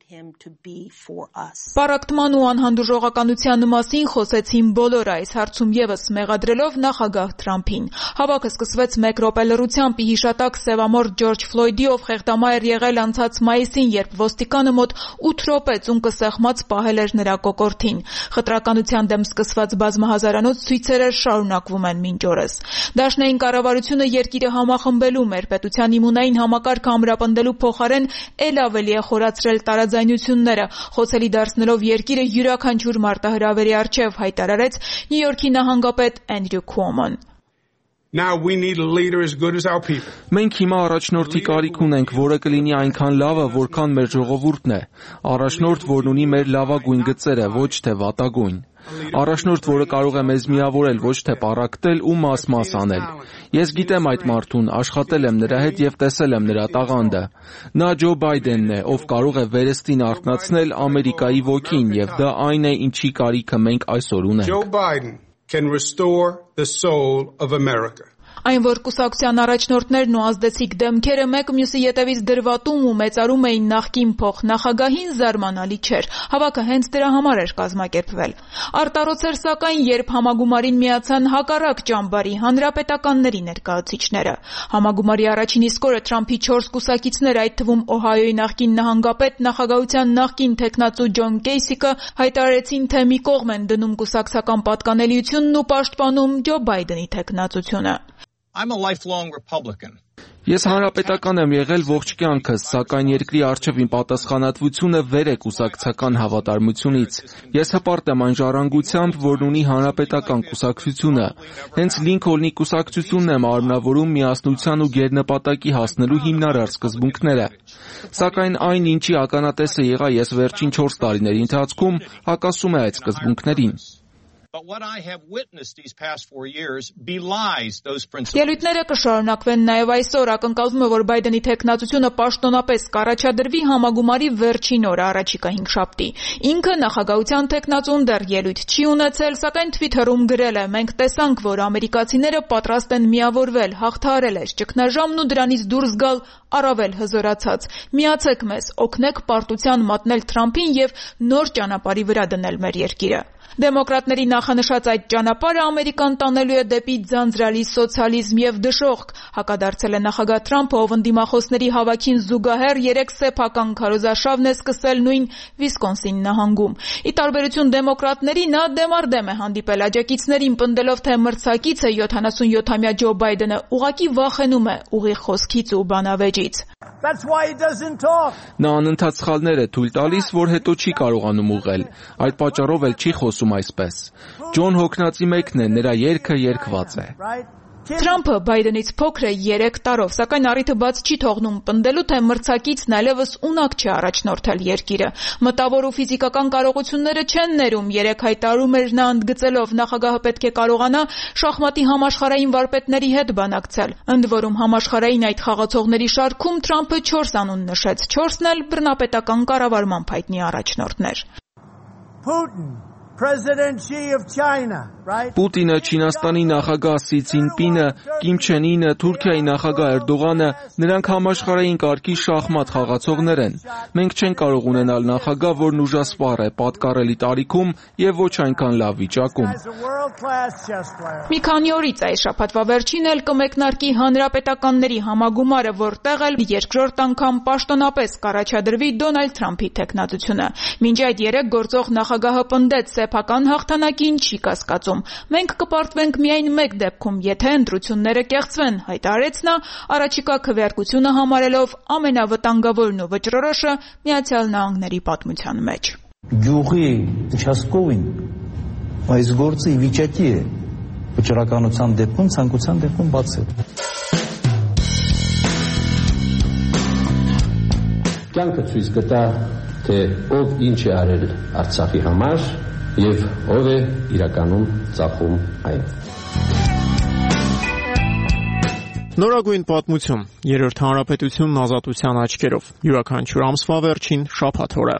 Պառակտման ու անհանդուրժողականության մասին խոսեցին բոլորը, այս հարցում եւս մեղադրելով նախագահ Թրամփին։ Հավաքը սկսվեց մեկ րոպե լռությամբ ի հիշատակ սևամորթ Ջորջ Ֆլոյդի, ով խեղդամահ էր եղել անցած մայիսին, երբ ոստիկանը մոտ ութ րոպե ծունկը սեղմած պահել էր նրա կոկորդին։ Խտրականության դեմ սկսված բազմահազարանոց ցույցերը շարունակվում են մինչ օրս։ Դաշնային կառավարությունը երկիրը համախմբելու, մեր պետության իմունային համակարգը ամրապնդելու փոխարեն ել ավելի է խորացրել տարաձայնությունները, խոցելի դարձնելով երկիրը յուրաքանչյուր մարտահրավերի առջև, հայտարարեց Նյու Յորքի նահանգապետ Էնդրյու Քուոմոն։ Մենք հիմա առաջնորդի կարիք ունենք, որը կլինի այնքան լավը, որքան մեր ժողովուրդն է։ Առաջնորդ, որն ունի մեր լավագույն գծերը, ոչ թե վատագույն։ Առաջնորդ, որը կարող է մեզ միավորել, ոչ թե պառակտել ու մաս-մաս անել։ Ես գիտեմ այդ մարդուն, աշխատել եմ նրա հետ եւ տեսել եմ նրա տաղանդը։ Նա Ջո Բայդենն է, ով կարող է վերստին արթնացնել Ամերիկայի ոգին, եւ դա այն է, ինչի կարիքը մենք այսօր ունենք։ Can restore the soul of America. Այն, որ կուսակցության առաջնորդներն ու ազդեցիկ դեմքերը մեկ մյուսի ետևից դրվատում ու մեծարում էին նախկին փոխնախագահին, զարմանալի չէր։ Հավաքը հենց դրա համար էր կազմակերպվել։ Արտառոց էր սակայն, երբ համագումարին միացան հակառակ ճամբարի հանրապետականների ներկայացուցիչները։ Համագումարի առաջին իսկ օրը Թրամփի չորս կուսակիցներ, այդ թվում Օհայոյի նախկին նահանգապետ, նախագահության նախկին թեկնածու Ջոն Կեյսիկը հայտարարեցին, թե մի կողմ են դնում կուսակցական պատկանելիությունն ու պաշտպանում Ջո Բայդենի թեկնածությունը։ I'm a lifelong Republican. Ես հանրապետական եմ եղել ողջ կյանքս, սակայն երկրի առջև իմ պատասխանատվությունը վեր է կուսակցական հավատարմությունից։ Ես հպարտ եմ այն ժառանգությամբ, որն ունի հանրապետական կուսակցությունը։ Հենց Լինքոլնի կուսակցությունն եմ արմնավորում միասնության ու գերնպատակի հասնելու հիմնարար սկզբունքները։ Սակայն այն, ինչի ականատեսը եղա ես վերջին չորս տարիների ընթացքում, հակասում է այդ սկզբունքներին։ But what I have witnessed these past four years belies those principles. Ելույթները կշարունակվեն նաև այսօր, ակնկալվում է, որ Բայդենի թեկնածությունը պաշտոնապես կառաջադրվի համագումարի վերջին օրը, առաջիկա հինգշաբթի։ Ինքը նախագահության թեկնածուն դեռ ելույթ չի ունեցել, սակայն Twitter-ում գրել է. «Մենք տեսանք, որ ամերիկացիները պատրաստ են միավորվել, հաղթահարել այս ճգնաժամն ու դրանից դուրս գալ առավել հզորացած։ Միացեք մեզ, օգնեք պարտության մատնել Թրամփին եւ նոր ճանապարհի վրա դնել մեր երկիրը»։ Դեմոկրատների նախանշած այդ ճանապարհը Ամերիկան տանելու է դեպի ձանձրալի սոցիալիզմ եւ դժոխք, հակադարձել է նախագահ Թրամփը, ով ընդդիմախոսների հավաքին զուգահեռ երեք սեփական քարոզարշավն է սկսել նույն Վիսկոնսին նահանգում։ Ի տարբերություն դեմոկրատների, նա դեմարդեմ է հանդիպել աջակիցներին, պնդելով, թե մրցակիցը յոթանասունյոթամյա Ջո Բայդենը ուղղակի վախենում է ուղիղ խոսքից ու բանավեճից։ Նա անընդհատ սխալներ է թույլ տալիս, որ հետո չի կարողանում ուղղել։ Այդ պատճառով էլ չի խոսում այսպես։ Ջոն Հոքնածի մեկն է, նրա երգը երգված է։ Թրամփը Բայդենից փոքր է երեք տարով, սակայն առիթը բաց չի թողնում պնդելու, թե մրցակիցն այլևս ունակ չի առաջնորդել երկիրը։ Մտավոր ու ֆիզիկական կարողությունները չեն ներում, երեք հայտարարում էր նա, ընդգծելով, նախագահը պետք է կարողանա շախմատի համաշխարհային վարպետների հետ բանակցել։ Ընդ որում համաշխարհային այդ խաղացողների շարքում Թրամփը չորս անուն նշեց, չորսն էլ բռնապետական կառավարման հայտնի առաջնորդներ։ Putin, President Xi of China, Պուտինը, Չինաստանի նախագահ Սի Ցինպինը, Կիմ Չեն Ինը, Թուրքիայի նախագահ Էրդողանը, նրանք համաշխարհային կարգի շախմատ խաղացողներ են։ Մենք չենք կարող ունենալ նախագահ, որն ուժասպառ է, պատկառելի տարիքում եւ ոչ այնքան լավ վիճակում։ Մի քանի օրից այս շաբաթվա վերջին էլ կմեկնարկի հանրապետականների համագումարը, որտեղ էլ երկրորդ անգամ պաշտոնապես կառաջադրվի Դոնալդ Թրամփի թեկնածությունը։ Մինչ այդ երեք գործող նախագահը պնդեց սեփական հաղթանակին չի կասկածում։ Մենք կպարտվենք միայն մեկ դեպքում, եթե ընտրությունները կեղծվեն, հայտարարեց նա, առաջիկա քվեարկությունը համարելով ամենավտանգավորն ու վճռորոշը Միացյալ Նահանգների պատմության մեջ։ Գյուղի участковին այս գործը ի վիճակի է վճռականության դեպքում, ցանկության դեպքում բացել։ Կյանքը ցույց կտա, թե ով ինչ է արել Արցախի համար եւ ով է իրականում ծախում այն։ Նորագույն պատմություն, երրորդ հանրապետությունն ազատության աչքերով, յուրաքանչյուր ամսվա վերջին շաբաթ օրը։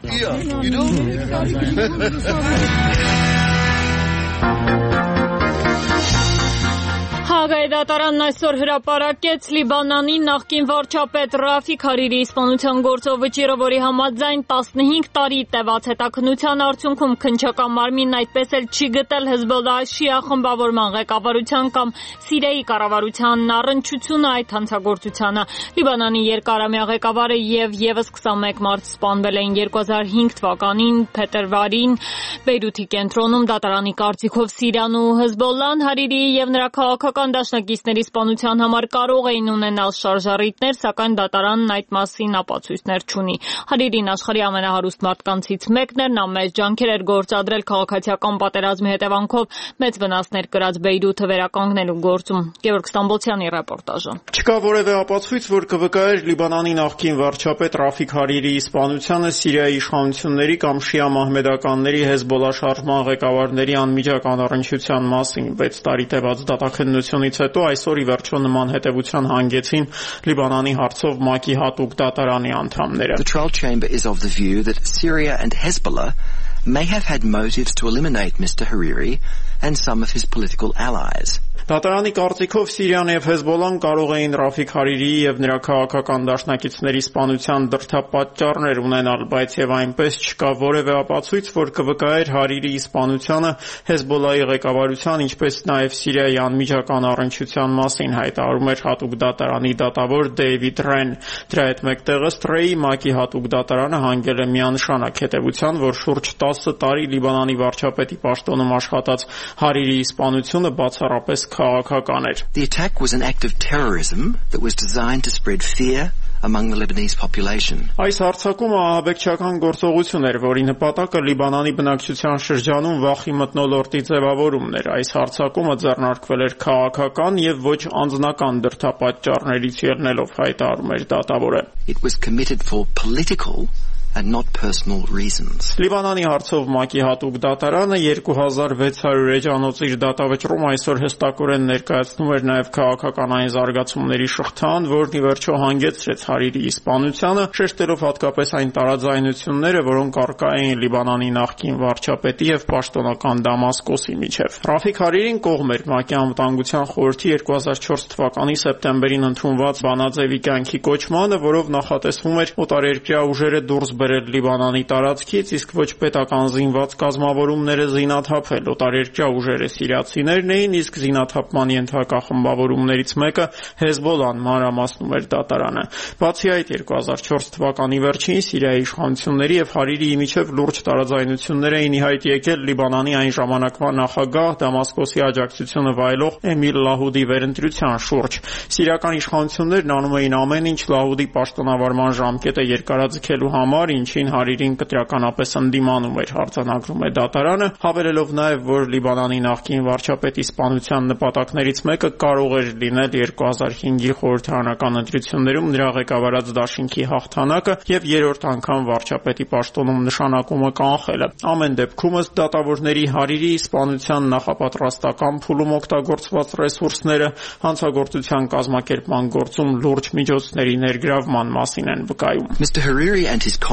Հաագայի դատարանն այսօր հրապարակեց Լիբանանի նախկին վարչապետ Ռաֆիկ Հարիրիի սպանության գործով վճիռը, որի համաձայն տասնհինգ տարի տևած հետաքննության արդյունքում քննչական մարմինն այդպես էլ չի գտել Հեզբոլլահ շիա խմբավորման ղեկավարության կամ Սիրիայի կառավարությանն առնչությունը այդ հանցագործությանը։ Լիբանանի երկարամյա ղեկավարը եւ եւս քսանմեկ մարդ սպանվել էին երկու հազար հինգ թվականին փետրվարին Բեյրութի կենտրոնում։ Դատարանի կարծիքով Սիրիան ու Հեզբոլլահն Հարիրիի եւ նրա քաղաքական դաշնակիցների սպանության համար կարող էին ունենալ շարժառիթներ, սակայն դատարանն այդ մասին ապացույցներ չունի։ Հարիրին աշխարհի ամենահարուստ մարդկանցից մեկն էր, նա մեծ ջանքեր էր գործադրել քաղաքացիական պատերազմի հետևանքով մեծ վնասներ կրած Բեյրութը վերականգնելու գործում։ Գևորգ Ստամբոլցյանի ռեպորտաժը։ Չկա որևէ ապացույց, որ կվկայեր Լիբանանի նախկին վարչապետ Ռաֆիկ Հարիրիի սպանությանը Սիրիայի իշխանությունների կամ շիա մահմեդականների Հեզբոլլահ շարժման ղեկավարների անմիջական առնչության մասին։ վեց տարի տևած դատաքննությունից հետո այսօր ի վերջո նման հետևության հանգեցին Լիբանանի հարցով ՄԱԿ-ի հատուկ դատարանի անդամները։ The trial chamber is of the view that Syria and Hezbollah may have had motives to eliminate Mister Hariri and some of his political allies. Դատարանի կարծիքով Սիրիան եւ Հեզբոլլահն կարող էին Ռաֆիկ Հարիրիի եւ նրա քաղաքական դաշնակիցների սպանության դրդապատճառներ ունենալ, բայց եւ այնպես չկա որևէ ապացույց, որ կվկայեր Հարիրիի սպանությանը Հեզբոլլահի ղեկավարության, ինչպես նաեւ Սիրիայի անմիջական առնչության մասին, հայտարարում էր հատուկ դատարանի դատավոր Դեյվիդ Ռեն։ Դրա հետ մեկտեղ ըստ Ռեյի ՄԱԿ-ի հատուկ դատարանը հանգել է միանշանակ հետևության, որ շուրջ տասը տարի Լիբանանի վարչապետի պաշտոնում աշխատած Հարիրիի սպանությունը բացառապես քաղաքական էր։ The attack was an act of terrorism that was designed to spread fear among the Lebanese population. Այս հարձակումը ահաբեկչական գործողություն էր, որի նպատակը Լիբանանի բնակչության շրջանում վախի մթնոլորտի ձևավորումն էր։ Այս հարձակումը ձեռնարկվել էր քաղաքական եւ ոչ անձնական դրդապատճառներից ելնելով, հայտարարում էր դատավորը։ It was committed for political and not personal reasons. Լիբանանի հարցով ՄԱԿ-ի հատուկ դատարանը երկու հազար վեց հարյուր էջանոց իր դատավճռում այսօր հստակորեն ներկայացնում էր նաև քաղաքականային զարգացումների շղթան, որն ի վերջո հանգեցրեց Հարիրիի սպանությանը, շեշտելով հատկապես այն տարաձայնությունները, որոնք առկա էին Լիբանանի նախկին վարչապետի եւ պաշտոնական Դամասկոսի միջև։ Ռաֆիկ Հարիրին կողմ էր ՄԱԿ-ի անվտանգության խորհրդի երկու հազար չորս թվականի սեպտեմբերին ընդունված բանաձևի կյանքի կոչմանը, որով նախատեսվում էր օտարերկրյա ուժերը դուրս բերել Լիբանանի տարածքից, իսկ ոչ պետական զինված կազմավորումները զինաթափել։ Օտարերկրյա ուժերը սիրիացիներն էին, իսկ զինաթափման ենթակա խմբավորումներից մեկը Հեզբոլլահն, մանրամասնում էր դատարանը։ Բացի այդ, երկու հազար չորս թվականի վերջին Սիրիայի իշխանությունների եւ Հարիրիի միջև լուրջ տարաձայնություններ էին ի հայտ եկել Լիբանանի այն ժամանակվա նախագահ Դամասկոսի աջակցությունը վայելող Էմիլ Լահուդի վերընտրության շուրջ։ Սիրիական իշխանություններն անում էին ամեն ինչ Լահուդի պաշտոնավարման ժամկետը երկարաձգելու համար, ինչին Հարիրին կտրականապես ընդդիմանում էր, արձանագրում է դատարանը, հավելելով նաև, որ Լիբանանի նախկին վարչապետի սպանության նպատակներից մեկը կարող էր լինել երկու հազար հինգի խորհրդարանական ընտրություններում նրա ղեկավարած դաշինքի հաղթանակը եւ երրորդ անգամ վարչապետի պաշտոնում նշանակումը կանխելը։ Ամեն դեպքում ըստ դատավորների Հարիրիի սպանության նախապատրաստական փուլում օգտագործված ռեսուրսները հանցագործության կազմակերպման գործում լուրջ միջոցների ներգրավման մասին են վկայում։ Mister Hariri and his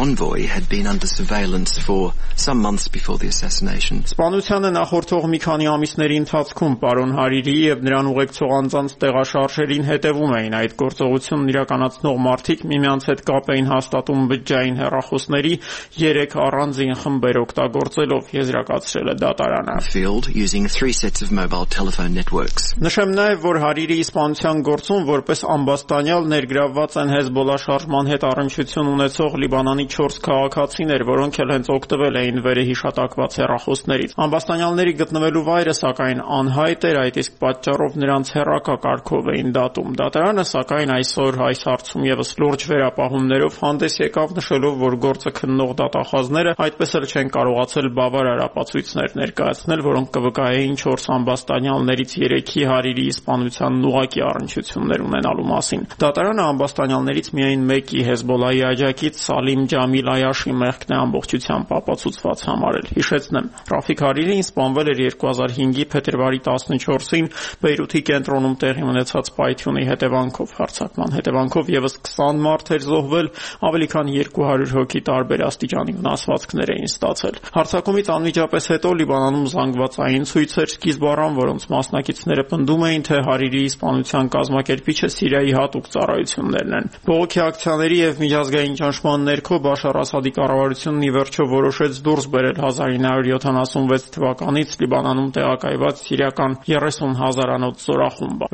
convoy had been under surveillance for some months before the assassination. Սպանությանը նախորդող մի քանի ամիսների ընթացքում պարոն Հարիրի եւ նրան ուղեկցող անձանց տեղաշարժերին հետևում էին այդ գործողությունն իրականացնող մարդիկ միմյանց հետ կապ էին հաստատում բջջային հեռախոսների երեք առանձին խմբեր օգտագործելով, եզրակացրել է դատարանը. Field using three sets of mobile telephone networks. Նշեմ նաեւ, որ Հարիրի սպանության գործում որպես ամբաստանյալ ներգրավված են Հեզբոլլա շարժման հետ առնչություն ունեցող Լիբանանի չորս քաղաքացիներ, որոնք էլ հենց օգտվել էին վերահիշատակված հեռախոսներից։ Ամբաստանյալների գտնվելու վայրը սակայն անհայտ էր, այդ իսկ պատճառով նրանց հեռակակարգով էին դատում։ Դատարանը սակայն այսօր այս հարցում եւս լուրջ վերապահումներով հանդես եկավ, նշելով, որ գործը քննող դատախազները այդպես էլ չեն կարողացել բավարար ապացույցներ ներկայացնել, որոնք կվկայեին չորս ամբաստանյալներից երեքի Հարիրի սպանությանն ուղղակի առնչություններ ունենալու մասին։ Դատարանը ամբաստանյալներից միայն մեկի Հեզբոլլայի աջակից Սալիմ Ջամիլ Այաշի մեղքն է ամբողջությամբ ապացուցված համարել։ Հիշեցնեմ, Ռաֆիկ Հարիրին սպանվել էր երկու հազար հինգի փետրվարի տասնչորսին Բեյրութի կենտրոնում տեղի ունեցած պայթյունի հետևանքով։ Հարձակման հետևանքով եւս քսան մարդ էր զոհվել, ավելի քան երկու հարյուր հոգի տարբեր աստիճանի վնասվածքներ էին ստացել։ Հարձակումից անմիջապես հետո Լիբանանում զանգվածային ցույցեր սկիզբ առան, որոնց մասնակիցները պնդում էին, թե Հարիրի սպանության կազմակերպիչը Սիրիայի հատուկ ծառայություններն են։ Բողոքի ակցիաների եւ միջազգային ճնշման ներքո Բաշար Ասադի կառավարությունն ի վերջո որոշեց դուրս բերել հազար ինը հարյուր յոթանասունվեց թվականից Լիբանանում տեղակայված սիրիական երեսուն հազարանոց զորախումբը։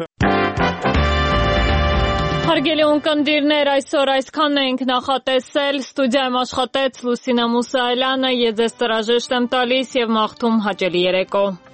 Հարգելի ունկնդիրներ, այսօր այսքանն ենք նախատեսել, ստուդիայում աշխատեց Լուսինա Մուսայելյանը, ես ձեզ տրաժեշտ եմ տալիս եւ մաղթում հաճելի երեկո։